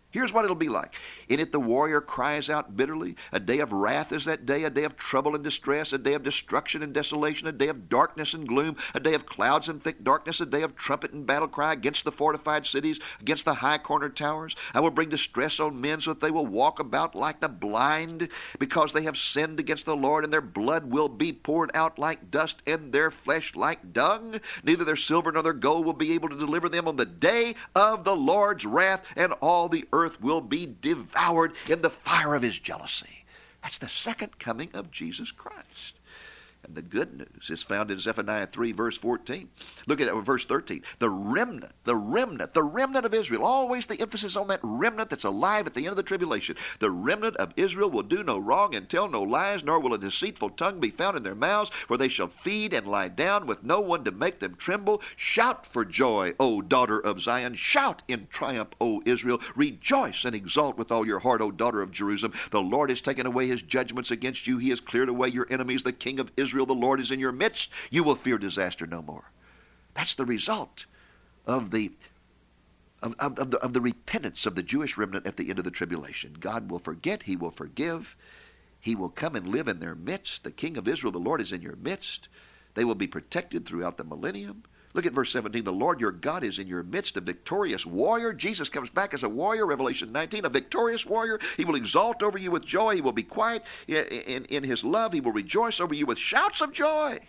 Here's what it'll be like. In it the warrior cries out bitterly. A day of wrath is that day, a day of trouble and distress, a day of destruction and desolation, a day of darkness and gloom, a day of clouds and thick darkness, a day of trumpet and battle cry against the fortified cities, against the high cornered towers. I will bring distress on men so that they will walk about like the blind, because they have sinned against the Lord, and their blood will be poured out like dust, and their flesh like dung. Neither their silver nor their gold will be able to deliver them on the day of the Lord's wrath, and all the earth will be devoured in the fire of his jealousy. That's the second coming of Jesus Christ. And the good news is found in Zephaniah three, verse fourteen. Look at verse thirteen. The remnant, the remnant, the remnant of Israel. Always the emphasis on that remnant that's alive at the end of the tribulation. The remnant of Israel will do no wrong and tell no lies, nor will a deceitful tongue be found in their mouths, for they shall feed and lie down with no one to make them tremble. Shout for joy, O daughter of Zion. Shout in triumph, O Israel. Rejoice and exult with all your heart, O daughter of Jerusalem. The Lord has taken away his judgments against you. He has cleared away your enemies. The King of Israel, the Lord, is in your midst. You will fear disaster no more. That's the result of the of, of, of the of the repentance of the Jewish remnant at the end of the tribulation. God will forget. He will forgive. He will come and live in their midst. The King of Israel, the Lord, is in your midst. They will be protected throughout the millennium. Look at verse seventeen. The Lord your God is in your midst, a victorious warrior. Jesus comes back as a warrior, Revelation nineteen, a victorious warrior. He will exalt over you with joy. He will be quiet in, in, in his love. He will rejoice over you with shouts of joy.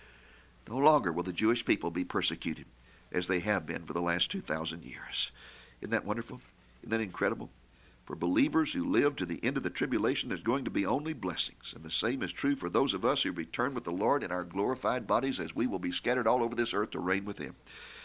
No longer will the Jewish people be persecuted as they have been for the last two thousand years. Isn't that wonderful? Isn't that incredible? For believers who live to the end of the tribulation, there's going to be only blessings. And the same is true for those of us who return with the Lord in our glorified bodies, as we will be scattered all over this earth to reign with him.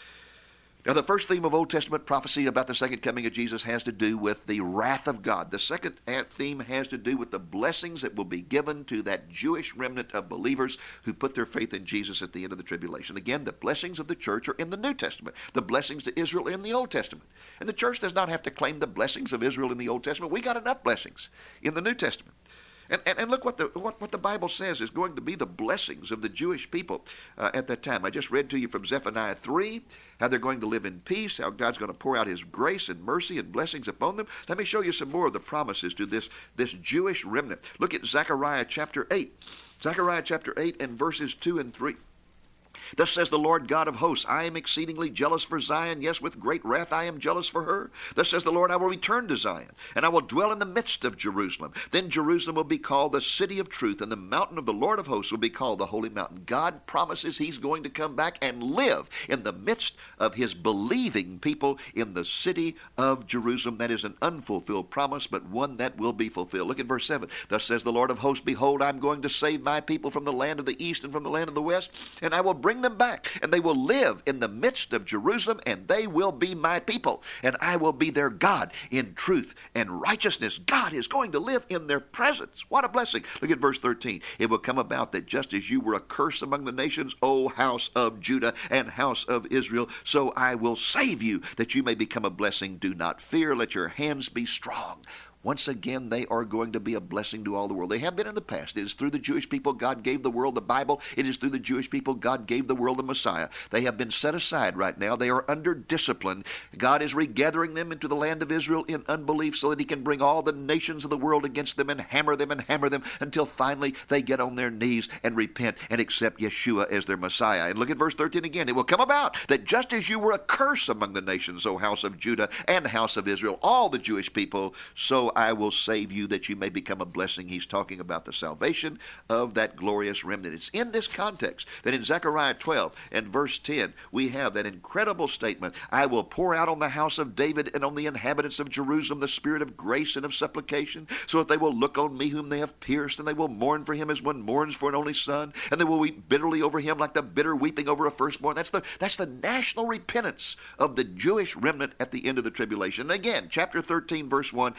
Now, the first theme of Old Testament prophecy about the second coming of Jesus has to do with the wrath of God. The second theme has to do with the blessings that will be given to that Jewish remnant of believers who put their faith in Jesus at the end of the tribulation. Again, the blessings of the church are in the New Testament. The blessings to Israel are in the Old Testament. And the church does not have to claim the blessings of Israel in the Old Testament. We got enough blessings in the New Testament. And, and, and look what the, what, what the Bible says is going to be the blessings of the Jewish people uh, at that time. I just read to you from Zephaniah three, how they're going to live in peace, how God's going to pour out his grace and mercy and blessings upon them. Let me show you some more of the promises to this, this Jewish remnant. Look at Zechariah chapter eight. Zechariah chapter eight and verses two and three. Thus says the Lord God of hosts, I am exceedingly jealous for Zion. Yes, with great wrath I am jealous for her. Thus says the Lord, I will return to Zion, and I will dwell in the midst of Jerusalem. Then Jerusalem will be called the city of truth, and the mountain of the Lord of hosts will be called the holy mountain. God promises he's going to come back and live in the midst of his believing people in the city of Jerusalem. That is an unfulfilled promise, but one that will be fulfilled. Look at verse seven. Thus says the Lord of hosts, behold, I'm going to save my people from the land of the east and from the land of the west, and I will bring them back, and they will live in the midst of Jerusalem, and they will be my people, and I will be their God in truth and righteousness. God is going to live in their presence. What a blessing. Look at verse thirteen. It will come about that just as you were a curse among the nations, O house of Judah and house of Israel, so I will save you, that you may become a blessing. Do not fear. Let your hands be strong. Once again, they are going to be a blessing to all the world. They have been in the past. It is through the Jewish people God gave the world the Bible. It is through the Jewish people God gave the world the Messiah. They have been set aside right now. They are under discipline. God is regathering them into the land of Israel in unbelief so that he can bring all the nations of the world against them and hammer them and hammer them until finally they get on their knees and repent and accept Yeshua as their Messiah. And look at verse thirteen again. It will come about that just as you were a curse among the nations, O house of Judah and house of Israel, all the Jewish people, so I will save you, that you may become a blessing. He's talking about the salvation of that glorious remnant. It's in this context that in Zechariah twelve and verse ten, we have that incredible statement, I will pour out on the house of David and on the inhabitants of Jerusalem the spirit of grace and of supplication, so that they will look on me whom they have pierced, and they will mourn for him as one mourns for an only son, and they will weep bitterly over him like the bitter weeping over a firstborn. That's the, that's the national repentance of the Jewish remnant at the end of the tribulation. And again, chapter thirteen, verse one, in that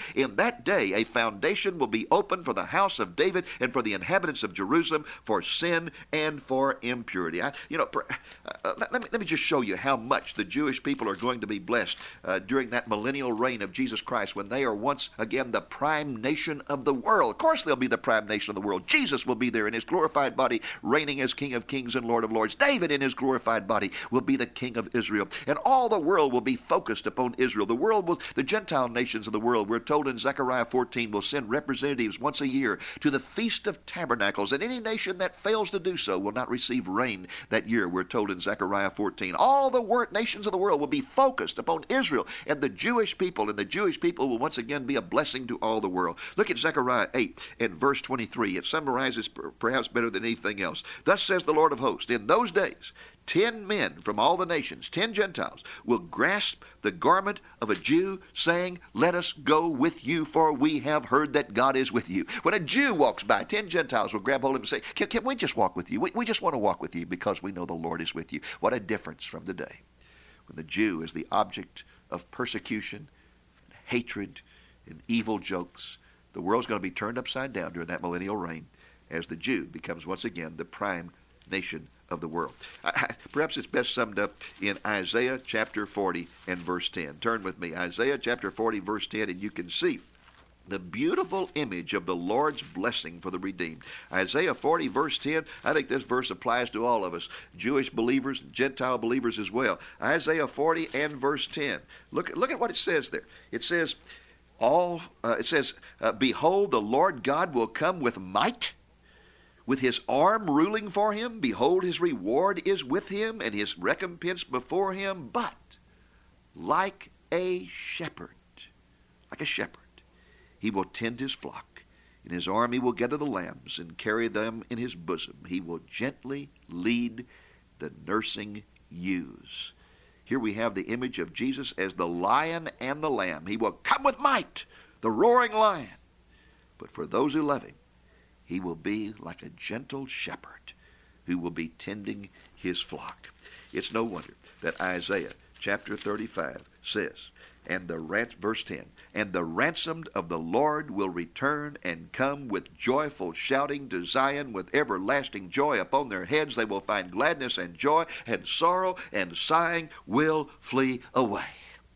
that day a foundation will be opened for the house of David and for the inhabitants of Jerusalem for sin and for impurity. I, you know, uh, let, let, me, let me just show you how much the Jewish people are going to be blessed uh, during that millennial reign of Jesus Christ, when they are once again the prime nation of the world. Of course they'll be the prime nation of the world. Jesus will be there in his glorified body, reigning as King of Kings and Lord of Lords. David in his glorified body will be the King of Israel. And all the world will be focused upon Israel. The world will, the Gentile nations of the world, we're told in Zechariah fourteen, will send representatives once a year to the Feast of Tabernacles. And any nation that fails to do so will not receive rain that year, we're told in Zechariah fourteen. All the wor- nations of the world will be focused upon Israel and the Jewish people, and the Jewish people will once again be a blessing to all the world. Look at Zechariah eight and verse twenty-three. It summarizes perhaps better than anything else. Thus says the Lord of hosts, in those days, ten men from all the nations, ten Gentiles, will grasp the garment of a Jew, saying, let us go with you, for we have heard that God is with you. When a Jew walks by, ten Gentiles will grab hold of him and say, can, can we just walk with you? We, we just want to walk with you because we know the Lord is with you. What a difference from today, when the Jew is the object of persecution, and hatred, and evil jokes. The world's going to be turned upside down during that millennial reign as the Jew becomes once again the prime nation of the world. Perhaps it's best summed up in Isaiah chapter forty and verse ten. Turn with me, Isaiah chapter forty, verse ten, and you can see the beautiful image of the Lord's blessing for the redeemed. Isaiah forty, verse ten, I think this verse applies to all of us, Jewish believers, Gentile believers as well. Isaiah forty and verse ten. Look, look at what it says there. It says, all. Uh, it says, uh, behold, the Lord God will come with might, with his arm ruling for him. Behold, his reward is with him, and his recompense before him. But like a shepherd, like a shepherd, he will tend his flock. In his arm he will gather the lambs and carry them in his bosom. He will gently lead the nursing ewes. Here we have the image of Jesus as the lion and the lamb. He will come with might, the roaring lion. But for those who love him, he will be like a gentle shepherd who will be tending his flock. It's no wonder that Isaiah chapter thirty-five says, and the ran- verse ten, and the ransomed of the Lord will return and come with joyful shouting to Zion, with everlasting joy upon their heads. They will find gladness and joy, and sorrow and sighing will flee away.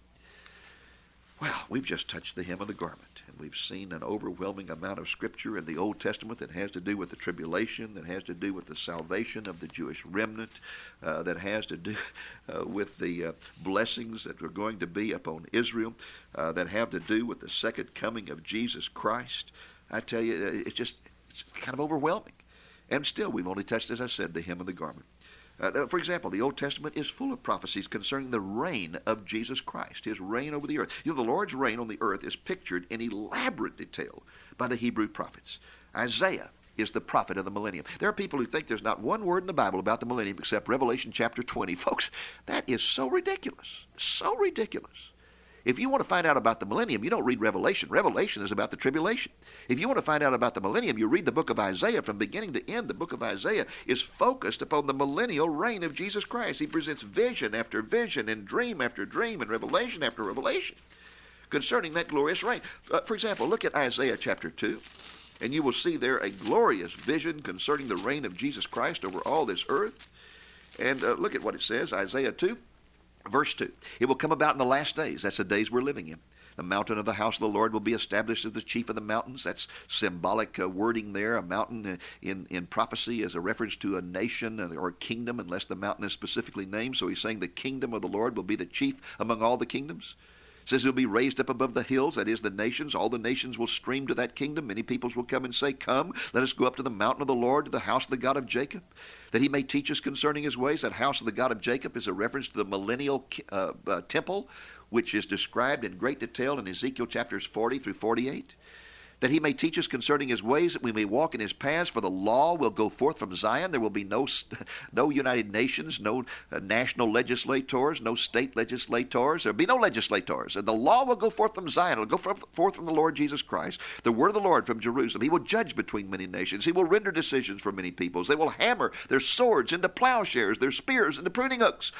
Well, we've just touched the hem of the garment, and we've seen an overwhelming amount of Scripture in the Old Testament that has to do with the tribulation, that has to do with the salvation of the Jewish remnant, uh, that has to do uh, with the uh, blessings that are going to be upon Israel, uh, that have to do with the second coming of Jesus Christ. I tell you, it's just it's kind of overwhelming. And still, we've only touched, as I said, the hem of the garment. Uh, for example, the Old Testament is full of prophecies concerning the reign of Jesus Christ, his reign over the earth. You know, the Lord's reign on the earth is pictured in elaborate detail by the Hebrew prophets. Isaiah is the prophet of the millennium. There are people who think there's not one word in the Bible about the millennium except Revelation chapter twenty. Folks, that is so ridiculous, so ridiculous. If you want to find out about the millennium, you don't read Revelation. Revelation is about the tribulation. If you want to find out about the millennium, you read the book of Isaiah from beginning to end. The book of Isaiah is focused upon the millennial reign of Jesus Christ. He presents vision after vision and dream after dream and revelation after revelation concerning that glorious reign. Uh, for example, look at Isaiah chapter two, and you will see there a glorious vision concerning the reign of Jesus Christ over all this earth. And uh, look at what it says, Isaiah two. Verse two, it will come about in the last days. That's the days we're living in. The mountain of the house of the Lord will be established as the chief of the mountains. That's symbolic uh, wording there. A mountain uh, in, in prophecy is a reference to a nation or a kingdom, unless the mountain is specifically named. So he's saying the kingdom of the Lord will be the chief among all the kingdoms. It says it will be raised up above the hills, that is the nations. All the nations will stream to that kingdom. Many peoples will come and say, come, let us go up to the mountain of the Lord, to the house of the God of Jacob, that he may teach us concerning his ways. That house of the God of Jacob is a reference to the millennial uh, uh, temple, which is described in great detail in Ezekiel chapters forty through forty-eight. That he may teach us concerning his ways, that we may walk in his paths, for the law will go forth from Zion. There will be no no United Nations, no uh, national legislators, no state legislators. There will be no legislators. And the law will go forth from Zion. It will go forth from the Lord Jesus Christ. The word of the Lord from Jerusalem. He will judge between many nations. He will render decisions for many peoples. They will hammer their swords into plowshares, their spears into pruning hooks.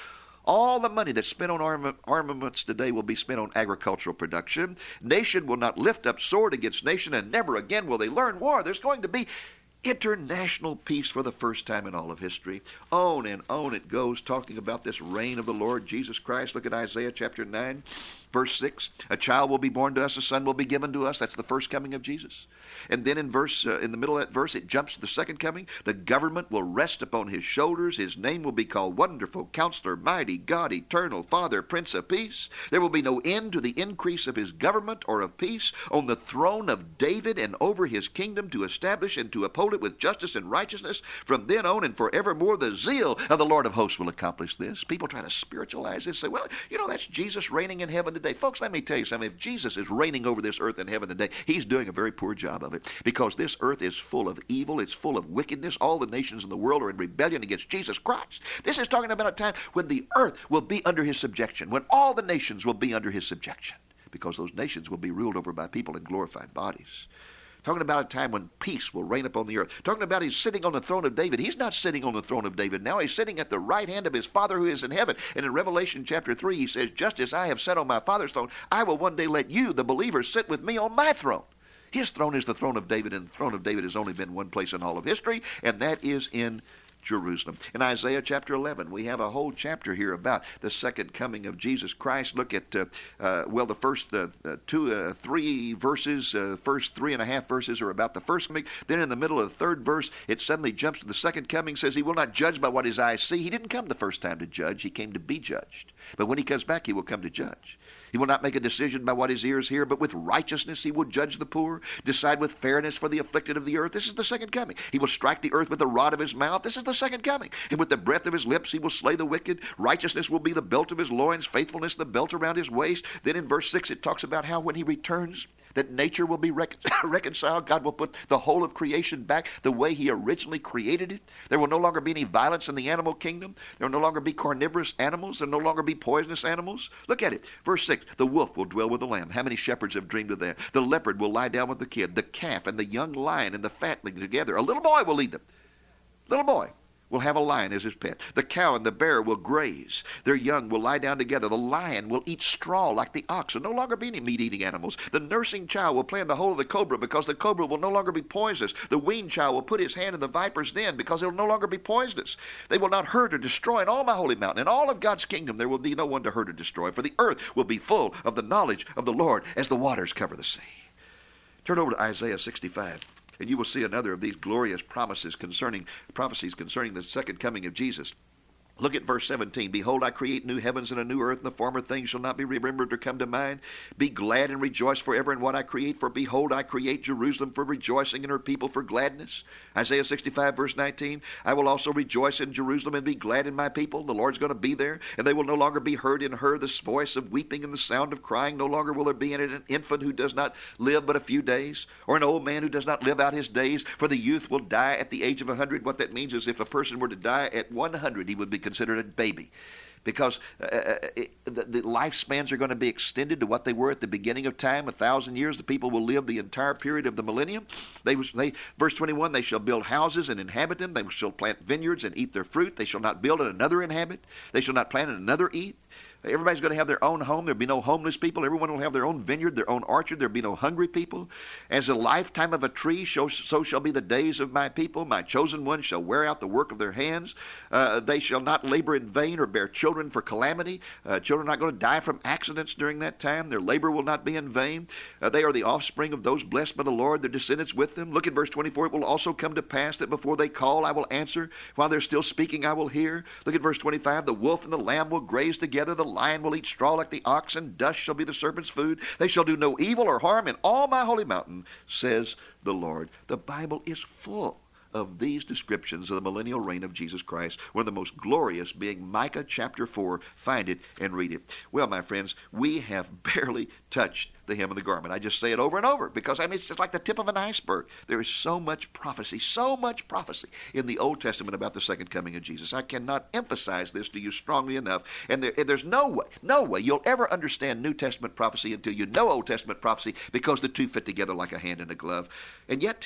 All the money that's spent on arma- armaments today will be spent on agricultural production. Nation will not lift up sword against nation, and never again will they learn war. There's going to be international peace for the first time in all of history. On and on it goes, talking about this reign of the Lord Jesus Christ. Look at Isaiah chapter nine, verse six. A child will be born to us, a son will be given to us. That's the first coming of Jesus. And then in verse, uh, in the middle of that verse, it jumps to the second coming. The government will rest upon his shoulders. His name will be called Wonderful, Counselor, Mighty, God, Eternal, Father, Prince of Peace. There will be no end to the increase of his government or of peace on the throne of David and over his kingdom, to establish and to uphold it with justice and righteousness from then on and forevermore. The zeal of the Lord of hosts will accomplish this. People try to spiritualize this, say, well, you know, that's Jesus reigning in heaven today. Folks, let me tell you something. If Jesus is reigning over this earth and heaven today, he's doing a very poor job of it, because this earth is full of evil. It's full of wickedness. All the nations in the world are in rebellion against Jesus Christ. This is talking about a time when the earth will be under his subjection, when all the nations will be under his subjection, because those nations will be ruled over by people in glorified bodies. Talking about a time when peace will reign upon the earth. Talking about he's sitting on the throne of David. He's not sitting on the throne of David now. He's sitting at the right hand of his Father who is in heaven. And in Revelation chapter three, he says, just as I have sat on my Father's throne, I will one day let you, the believers, sit with me on my throne. His throne is the throne of David, and the throne of David has only been one place in all of history, and that is in Jerusalem. In Isaiah chapter eleven, we have a whole chapter here about the second coming of Jesus Christ. Look at, uh, uh, well, the first uh, uh, two, uh, three verses, uh, first three and a half verses are about the first coming. Then in the middle of the third verse, it suddenly jumps to the second coming, says he will not judge by what his eyes see. He didn't come the first time to judge. He came to be judged. But when he comes back, he will come to judge. He will not make a decision by what his ears hear, but with righteousness he will judge the poor, decide with fairness for the afflicted of the earth. This is the second coming. He will strike the earth with the rod of his mouth. This is the second coming. And with the breath of his lips he will slay the wicked. Righteousness will be the belt of his loins, faithfulness the belt around his waist. Then in verse six it talks about how when he returns, that nature will be recon- reconciled. God will put the whole of creation back the way he originally created it. There will no longer be any violence in the animal kingdom. There will no longer be carnivorous animals. There will no longer be poisonous animals. Look at it. Verse six, the wolf will dwell with the lamb. How many shepherds have dreamed of that? The leopard will lie down with the kid. The calf and the young lion and the fatling together. A little boy will lead them. Little boy will have a lion as his pet. The cow and the bear will graze. Their young will lie down together. The lion will eat straw like the ox. There will no longer be any meat-eating animals. The nursing child will play in the hole of the cobra, because the cobra will no longer be poisonous. The weaned child will put his hand in the viper's den, because it will no longer be poisonous. They will not hurt or destroy in all my holy mountain. In all of God's kingdom there will be no one to hurt or destroy, for the earth will be full of the knowledge of the Lord as the waters cover the sea. Turn over to Isaiah sixty-five. And you will see another of these glorious promises concerning prophecies concerning the second coming of Jesus. Look at verse seventeen. Behold, I create new heavens and a new earth, and the former things shall not be remembered or come to mind. Be glad and rejoice forever in what I create, for behold, I create Jerusalem for rejoicing and her people for gladness. Isaiah sixty-five, verse nineteen. I will also rejoice in Jerusalem and be glad in my people. The Lord's going to be there, and they will no longer be heard in her the voice of weeping and the sound of crying. No longer will there be in it an infant who does not live but a few days, or an old man who does not live out his days, for the youth will die at the age of a hundred. What that means is if a person were to die at one hundred, he would be considered a baby, because uh, it, the, the lifespans are going to be extended to what they were at the beginning of time, a thousand years. The people will live the entire period of the millennium. They, they, verse twenty-one, they shall build houses and inhabit them. They shall plant vineyards and eat their fruit. They shall not build and another inhabit. They shall not plant and another eat. Everybody's going to have their own home. There'll be no homeless people. Everyone will have their own vineyard, their own orchard. There'll be no hungry people. As the lifetime of a tree, so, so shall be the days of my people. My chosen ones shall wear out the work of their hands. Uh, they shall not labor in vain or bear children for calamity. Uh, children are not going to die from accidents during that time. Their labor will not be in vain. Uh, they are the offspring of those blessed by the Lord, their descendants with them. Look at verse twenty-four. It will also come to pass that before they call, I will answer. While they're still speaking, I will hear. Look at verse twenty-five. The wolf and the lamb will graze together. The lion will eat straw like the ox, and dust shall be the serpent's food. They shall do no evil or harm in all my holy mountain, says the Lord. The Bible is full of these descriptions of the millennial reign of Jesus Christ, one of the most glorious being Micah chapter four. Find it and read it. Well, my friends, we have barely touched the hem of the garment. I just say it over and over because, I mean, it's just like the tip of an iceberg. There is so much prophecy, so much prophecy in the Old Testament about the second coming of Jesus. I cannot emphasize this to you strongly enough. And, there, and there's no way, no way you'll ever understand New Testament prophecy until you know Old Testament prophecy, because the two fit together like a hand in a glove. And yet,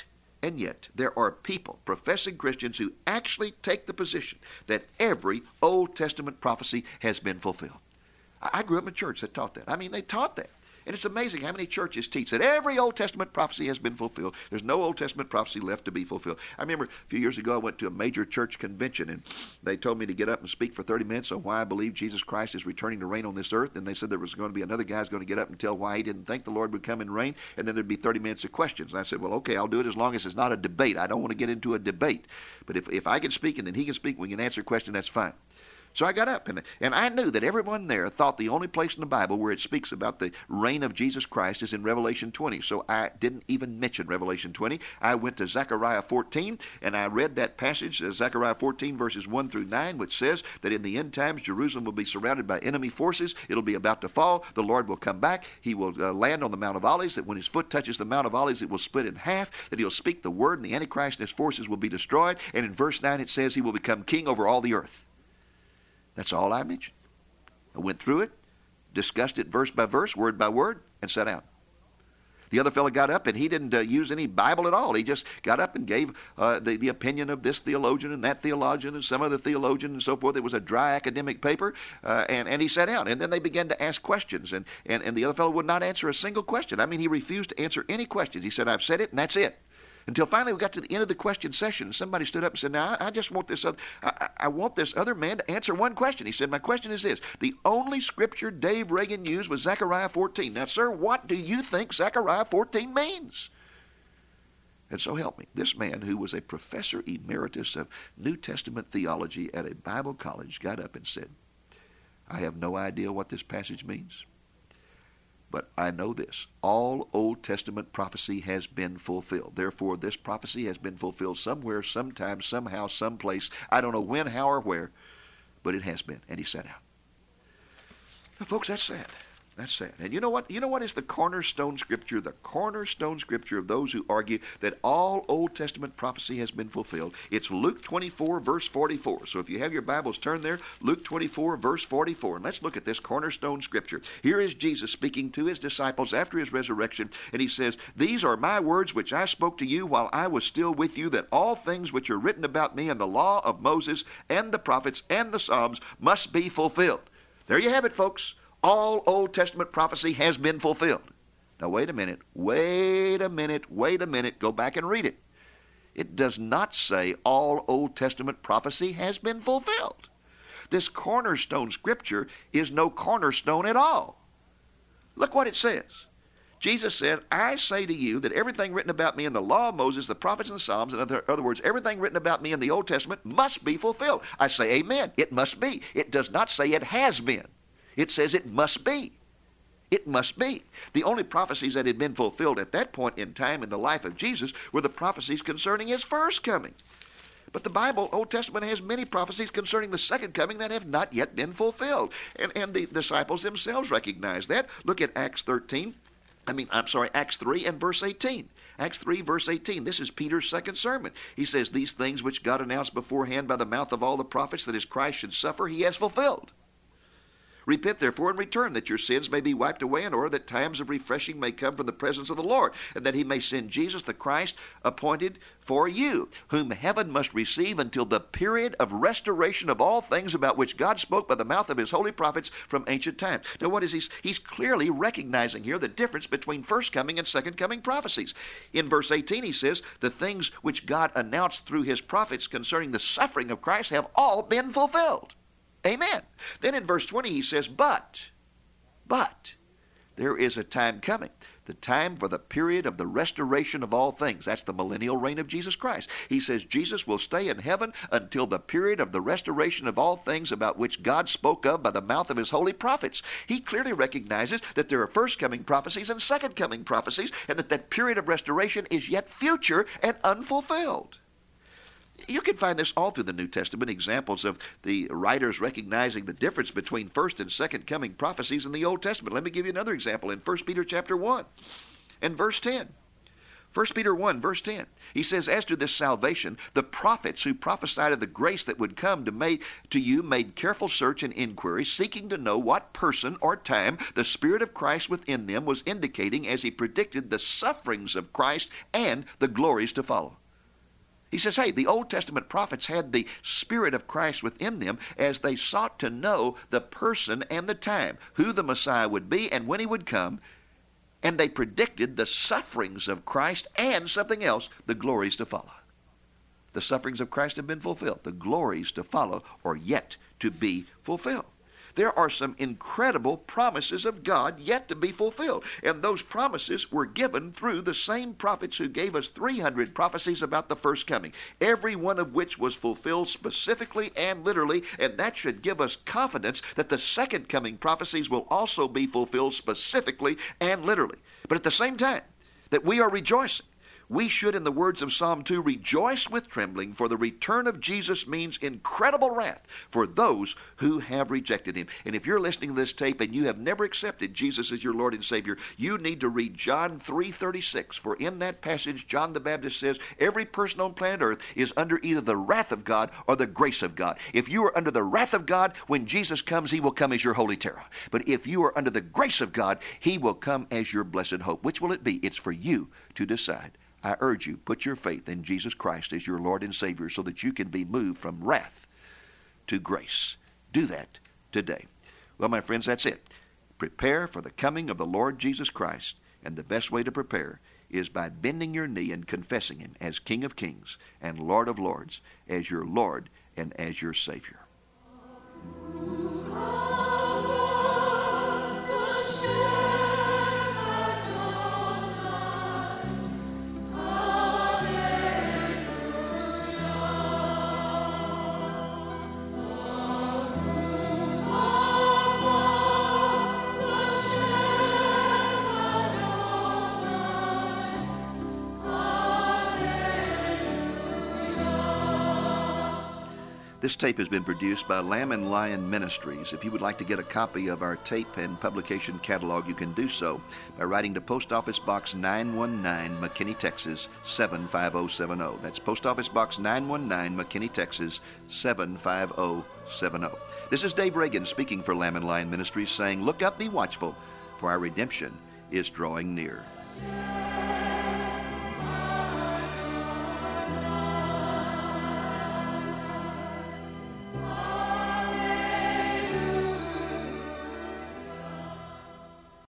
and yet there are people, professing Christians, who actually take the position that every Old Testament prophecy has been fulfilled. I grew up in a church that taught that. I mean, they taught that. And it's amazing how many churches teach that every Old Testament prophecy has been fulfilled. There's no Old Testament prophecy left to be fulfilled. I remember a few years ago I went to a major church convention, and they told me to get up and speak for thirty minutes on why I believe Jesus Christ is returning to reign on this earth. And they said there was going to be another guy who's going to get up and tell why he didn't think the Lord would come and reign, and then there'd be thirty minutes of questions. And I said, well, okay, I'll do it as long as it's not a debate. I don't want to get into a debate. But if, if I can speak and then he can speak, we can answer a question, that's fine. So I got up, and, and I knew that everyone there thought the only place in the Bible where it speaks about the reign of Jesus Christ is in Revelation twenty. So I didn't even mention Revelation twenty. I went to Zechariah fourteen, and I read that passage, uh, Zechariah fourteen, verses one through nine, which says that in the end times Jerusalem will be surrounded by enemy forces. It'll be about to fall. The Lord will come back. He will uh, land on the Mount of Olives, that when his foot touches the Mount of Olives, it will split in half, that he'll speak the word, and the Antichrist and his forces will be destroyed. And in verse nine it says he will become king over all the earth. That's all I mentioned. I went through it, discussed it verse by verse, word by word, and sat down. The other fellow got up, and he didn't uh, use any Bible at all. He just got up and gave uh, the, the opinion of this theologian and that theologian and some other theologian and so forth. It was a dry academic paper, uh, and, and he sat down. And then they began to ask questions, and, and, and the other fellow would not answer a single question. I mean, he refused to answer any questions. He said, I've said it, and that's it. Until finally we got to the end of the question session, and somebody stood up and said, now, I, I just want this other, I, I want this other man to answer one question. He said, my question is this. The only scripture Dave Reagan used was Zechariah fourteen. Now, sir, what do you think Zechariah fourteen means? And so help me, this man, who was a professor emeritus of New Testament theology at a Bible college, got up and said, I have no idea what this passage means. But I know this, all Old Testament prophecy has been fulfilled. Therefore, this prophecy has been fulfilled somewhere, sometime, somehow, someplace. I don't know when, how, or where, but it has been. And he sat down. Now, folks, that's sad. That's sad. And you know what? You know what is the cornerstone scripture? The cornerstone scripture of those who argue that all Old Testament prophecy has been fulfilled. It's Luke twenty-four, verse forty-four. So if you have your Bibles, turn there. Luke twenty-four, verse forty-four. And let's look at this cornerstone scripture. Here is Jesus speaking to his disciples after his resurrection. And he says, these are my words which I spoke to you while I was still with you, that all things which are written about me in the law of Moses and the prophets and the Psalms must be fulfilled. There you have it, folks. All Old Testament prophecy has been fulfilled. Now, wait a minute, wait a minute, wait a minute. Go back and read it. It does not say all Old Testament prophecy has been fulfilled. This cornerstone scripture is no cornerstone at all. Look what it says. Jesus said, I say to you that everything written about me in the law of Moses, the prophets and the Psalms, in other, other words, everything written about me in the Old Testament must be fulfilled. I say amen. It must be. It does not say it has been. It says it must be. It must be. The only prophecies that had been fulfilled at that point in time in the life of Jesus were the prophecies concerning his first coming. But the Bible, Old Testament, has many prophecies concerning the second coming that have not yet been fulfilled. And, and the disciples themselves recognize that. Look at Acts thirteen. I mean, I'm sorry, Acts three and verse eighteen. Acts three, verse eighteen. This is Peter's second sermon. He says, these things which God announced beforehand by the mouth of all the prophets that his Christ should suffer, he has fulfilled. Repent, therefore, and return, that your sins may be wiped away, in order that times of refreshing may come from the presence of the Lord, and that he may send Jesus the Christ appointed for you, whom heaven must receive until the period of restoration of all things about which God spoke by the mouth of his holy prophets from ancient times. Now, what is he? He's clearly recognizing here the difference between first coming and second coming prophecies. In verse eighteen, he says, the things which God announced through his prophets concerning the suffering of Christ have all been fulfilled. Amen. Then in verse twenty he says, but, but, there is a time coming, the time for the period of the restoration of all things. That's the millennial reign of Jesus Christ. He says Jesus will stay in heaven until the period of the restoration of all things about which God spoke of by the mouth of his holy prophets. He clearly recognizes that there are first coming prophecies and second coming prophecies, and that that period of restoration is yet future and unfulfilled. You can find this all through the New Testament, examples of the writers recognizing the difference between first and second coming prophecies in the Old Testament. Let me give you another example in First Peter chapter one and verse ten. First Peter one, verse ten, he says, as to this salvation, the prophets who prophesied of the grace that would come to, make, to you made careful search and inquiry, seeking to know what person or time the Spirit of Christ within them was indicating as he predicted the sufferings of Christ and the glories to follow. He says, hey, the Old Testament prophets had the Spirit of Christ within them as they sought to know the person and the time, who the Messiah would be and when he would come. And they predicted the sufferings of Christ and something else, the glories to follow. The sufferings of Christ have been fulfilled. The glories to follow are yet to be fulfilled. There are some incredible promises of God yet to be fulfilled. And those promises were given through the same prophets who gave us three hundred prophecies about the first coming, every one of which was fulfilled specifically and literally, and that should give us confidence that the second coming prophecies will also be fulfilled specifically and literally. But at the same time that we are rejoicing, we should, in the words of Psalm two, rejoice with trembling, for the return of Jesus means incredible wrath for those who have rejected him. And if you're listening to this tape and you have never accepted Jesus as your Lord and Savior, you need to read John three thirty-six, for in that passage, John the Baptist says, every person on planet Earth is under either the wrath of God or the grace of God. If you are under the wrath of God, when Jesus comes, he will come as your holy terror. But if you are under the grace of God, he will come as your blessed hope. Which will it be? It's for you to decide. I urge you, put your faith in Jesus Christ as your Lord and Savior so that you can be moved from wrath to grace. Do that today. Well, my friends, that's it. Prepare for the coming of the Lord Jesus Christ, and the best way to prepare is by bending your knee and confessing him as King of Kings and Lord of Lords, as your Lord and as your Savior. This tape has been produced by Lamb and Lion Ministries. If you would like to get a copy of our tape and publication catalog, you can do so by writing to Post Office Box nine one nine, McKinney, Texas, seven five zero seven zero. That's Post Office Box nine one nine, McKinney, Texas, seven five zero seven zero. This is Dave Reagan speaking for Lamb and Lion Ministries, saying, look up, be watchful, for our redemption is drawing near.